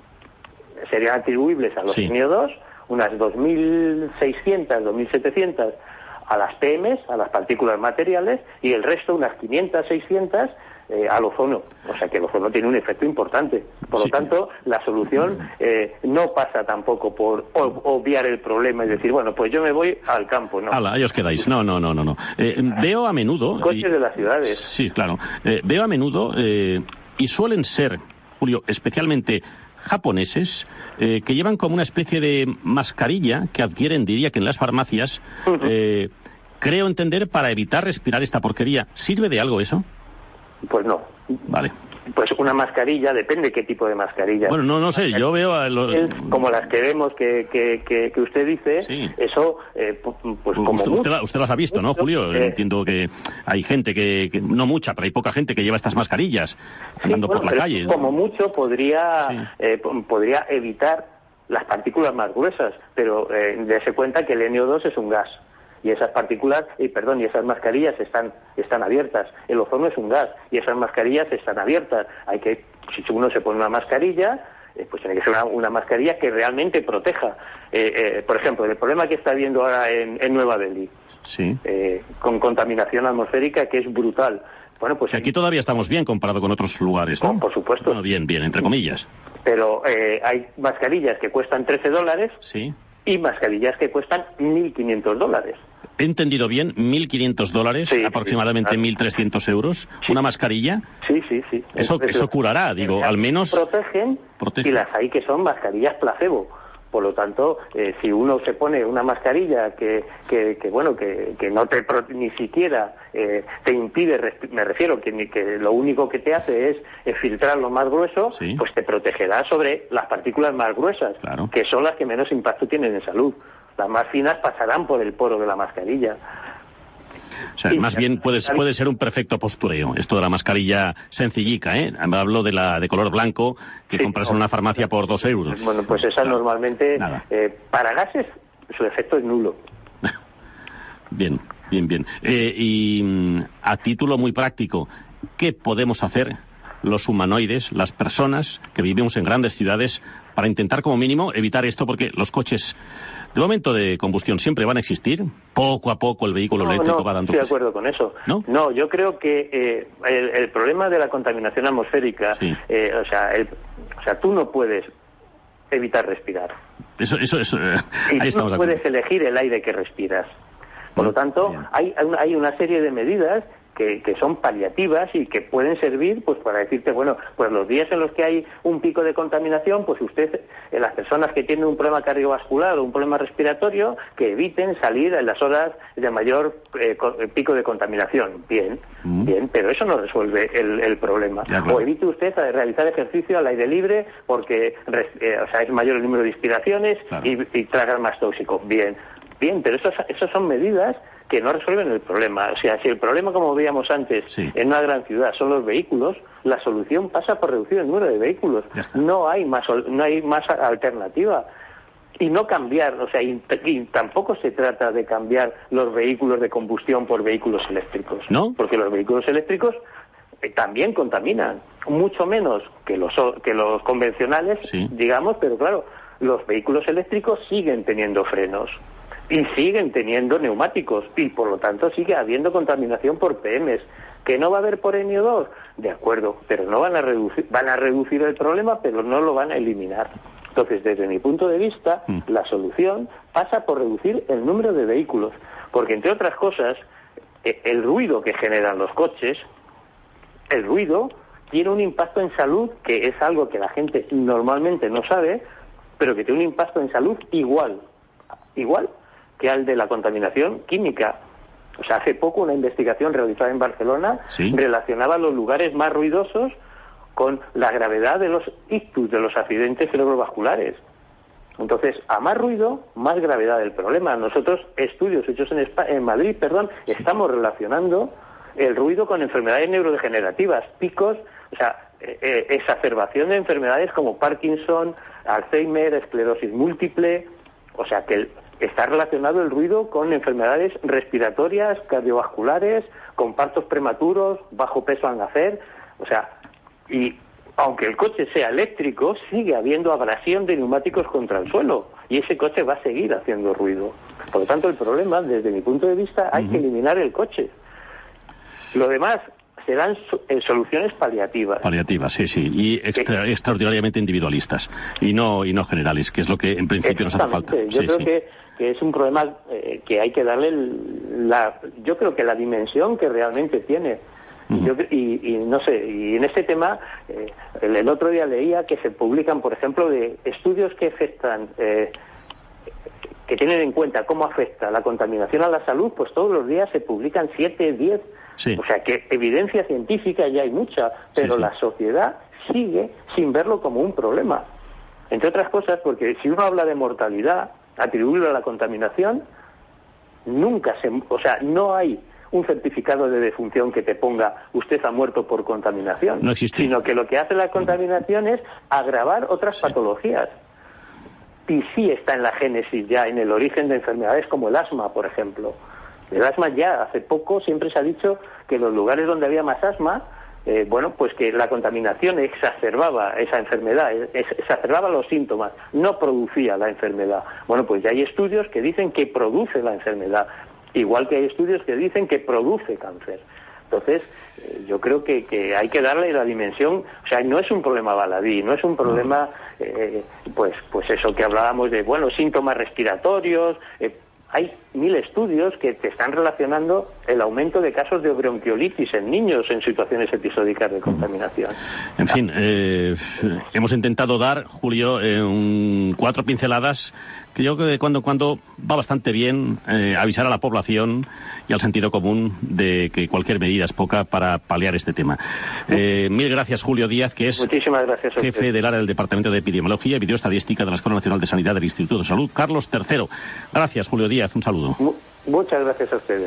serían atribuibles a los sí. N O dos, unas dos mil seiscientas, dos mil setecientas a las P M s, a las partículas materiales, y el resto, unas quinientas, seiscientas, eh, al ozono. O sea que el ozono tiene un efecto importante. Por sí. Lo tanto, la solución eh, no pasa tampoco por obviar el problema y decir, bueno, pues yo me voy al campo. No. Ala, ahí os quedáis. No, no, no, no. no. Eh, veo a menudo... Coches y... de las ciudades. Sí, claro. Eh, veo a menudo, eh, y suelen ser, Julio, especialmente japoneses, eh, que llevan como una especie de mascarilla que adquieren, diría que en las farmacias, uh-huh. eh, creo entender, para evitar respirar esta porquería. ¿Sirve de algo eso? Pues no. Vale. Pues una mascarilla, depende qué tipo de mascarilla. Bueno, no no sé, yo veo a los... Como las que vemos que, que, que, que usted dice, sí. Eso, eh, pues como... Usted, mucho, usted, usted las ha visto, ¿no, Julio? Eh, Entiendo que hay gente que, que, no mucha, pero hay poca gente que lleva estas mascarillas andando sí, bueno, por la calle. Como mucho podría, sí. eh, podría evitar las partículas más gruesas, pero eh, dése cuenta que el N O dos es un gas. Y esas partículas, y perdón, y esas mascarillas están están abiertas. El ozono es un gas y esas mascarillas están abiertas. Hay que, si uno se pone una mascarilla, eh, pues tiene que ser una, una mascarilla que realmente proteja. Eh, eh, por ejemplo, el problema que está habiendo ahora en, en Nueva Delhi, sí. eh, con contaminación atmosférica, que es brutal. Bueno, pues que aquí todavía estamos bien comparado con otros lugares, ¿no? Oh, por supuesto. Bueno, bien, bien, entre comillas. Pero eh, hay mascarillas que cuestan trece dólares sí. Y mascarillas que cuestan mil quinientos dólares. ¿He entendido bien? ¿mil quinientos dólares? Sí, aproximadamente sí, claro. mil trescientos euros. Sí. ¿Una mascarilla? Sí, sí, sí. Eso, es, eso curará, digo, al menos... Protegen, protegen, y las hay que son mascarillas placebo. Por lo tanto, eh, si uno se pone una mascarilla que, que, que bueno, que, que no te pro, ni siquiera eh, te impide, me refiero que, que lo único que te hace es, es filtrar lo más grueso, sí. Pues te protegerá sobre las partículas más gruesas, claro. Que son las que menos impacto tienen en salud. Las más finas pasarán por el poro de la mascarilla. O sea, sí, más bien puede, puede ser un perfecto postureo, esto de la mascarilla sencillica, ¿eh? Hablo de la de color blanco que sí, compras no. en una farmacia por dos euros. Bueno, pues esa claro. normalmente, eh, para gases, su efecto es nulo. Bien, bien, bien. Eh, y a título muy práctico, ¿qué podemos hacer los humanoides, las personas que vivimos en grandes ciudades, para intentar como mínimo evitar esto? Porque los coches de momento de combustión siempre van a existir. Poco a poco el vehículo no, eléctrico no, va dando... Estoy de acuerdo con eso. ¿No? No, yo creo que eh, el, el problema de la contaminación atmosférica, sí. eh, o sea, el, o sea, tú no puedes evitar respirar. Eso, eso, eso. Eh, y ahí tú no puedes elegir el aire que respiras. Por lo tanto, hay, hay una serie de medidas que, que son paliativas y que pueden servir pues para decirte, bueno, pues los días en los que hay un pico de contaminación, pues usted, eh, las personas que tienen un problema cardiovascular o un problema respiratorio, que eviten salir en las horas de mayor eh, co- pico de contaminación. Bien, mm. bien, pero eso no resuelve el, el problema. Ya, claro. O evite usted realizar ejercicio al aire libre porque eh, o sea, es mayor el número de inspiraciones, claro. y, y tragar más tóxico. Bien, bien, pero esos, esos son medidas que no resuelven el problema. O sea, si el problema, como veíamos antes, sí. en una gran ciudad son los vehículos, la solución pasa por reducir el número de vehículos. No hay más, no hay más alternativa. Y no cambiar, o sea, y, y tampoco se trata de cambiar los vehículos de combustión por vehículos eléctricos. ¿No? Porque los vehículos eléctricos eh, también contaminan, mucho menos que los, que los convencionales, sí. digamos, pero claro, los vehículos eléctricos siguen teniendo frenos. Y siguen teniendo neumáticos y por lo tanto sigue habiendo contaminación por P Ms. ¿Que no va a haber por N O dos? De acuerdo, pero no van a reducir, van a reducir el problema, pero no lo van a eliminar. Entonces, desde mi punto de vista, mm. la solución pasa por reducir el número de vehículos, porque entre otras cosas, el ruido que generan los coches, el ruido tiene un impacto en salud que es algo que la gente normalmente no sabe, pero que tiene un impacto en salud igual, igual que al de la contaminación química. O sea, hace poco una investigación realizada en Barcelona ¿Sí? relacionaba los lugares más ruidosos con la gravedad de los ictus, de los accidentes cerebrovasculares. Entonces, a más ruido, más gravedad del problema. Nosotros, estudios hechos en, Espa- en Madrid, perdón, estamos relacionando el ruido con enfermedades neurodegenerativas, picos, o sea, eh, eh, exacerbación de enfermedades como Parkinson, Alzheimer, esclerosis múltiple. O sea, que el, está relacionado el ruido con enfermedades respiratorias, cardiovasculares, con partos prematuros, bajo peso al nacer. O sea, y aunque el coche sea eléctrico, sigue habiendo abrasión de neumáticos contra el suelo y ese coche va a seguir haciendo ruido. Por lo tanto, el problema, desde mi punto de vista, hay uh-huh. que eliminar el coche. Lo demás serán eh, soluciones paliativas. Paliativas, sí, sí, y extra, extraordinariamente individualistas y no y no generales, que es lo que en principio nos hace falta. Yo sí, creo sí. Que, que es un problema eh, que hay que darle el, la, yo creo que la dimensión que realmente tiene. Uh-huh. Yo, y, y no sé, y en este tema, eh, el, el otro día leía que se publican, por ejemplo, de estudios que afectan, eh, que tienen en cuenta cómo afecta la contaminación a la salud, pues todos los días se publican siete, diez. Sí. O sea que evidencia científica ya hay mucha, pero sí, sí. la sociedad sigue sin verlo como un problema. Entre otras cosas, porque si uno habla de mortalidad atribuible a la contaminación, nunca se, o sea, no hay un certificado de defunción que te ponga usted ha muerto por contaminación, no existe. Sino que lo que hace la contaminación es agravar otras sí. patologías. Y sí está en la génesis ya, en el origen de enfermedades como el asma, por ejemplo. El asma ya, hace poco siempre se ha dicho que los lugares donde había más asma, eh, bueno, pues que la contaminación exacerbaba esa enfermedad, exacerbaba los síntomas, no producía la enfermedad. Bueno, pues ya hay estudios que dicen que produce la enfermedad, igual que hay estudios que dicen que produce cáncer. Entonces, eh, yo creo que, que hay que darle la dimensión, o sea, no es un problema baladí, no es un problema, eh, pues, pues eso que hablábamos de, bueno, síntomas respiratorios. Eh, Hay mil estudios que te están relacionando el aumento de casos de bronquiolitis en niños en situaciones episódicas de contaminación. En fin, eh, hemos intentado dar, Julio, eh, un, cuatro pinceladas que yo creo que de cuando en cuando va bastante bien eh, avisar a la población y al sentido común de que cualquier medida es poca para paliar este tema. Eh, mil gracias, Julio Díaz, que es Muchísimas gracias a jefe usted. del área del Departamento de Epidemiología y Bioestadística de la Escuela Nacional de Sanidad del Instituto de Salud, Carlos tercero. Gracias, Julio Díaz, un saludo. M- muchas gracias a ustedes.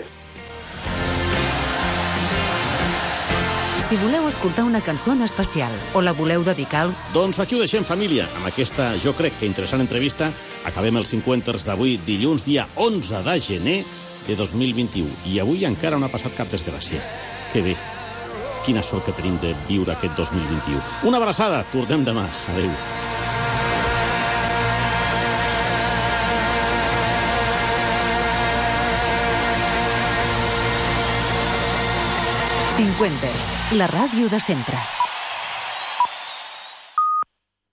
Si voleu escoltar una cançó en especial o la voleu dedicar al... Doncs aquí ho deixem, família. Amb aquesta, jo crec que interessant entrevista, acabem els cinquanters d'avui, dilluns, dia onze de gener. de dos mil vint-i-u. I avui encara no ha passat cap desgràcia. Que bé. Quina sort que tenim de viure aquest dos mil vint-i-u. Una abraçada. Tornem demà. Adéu. cinquanta, la ràdio de sempre.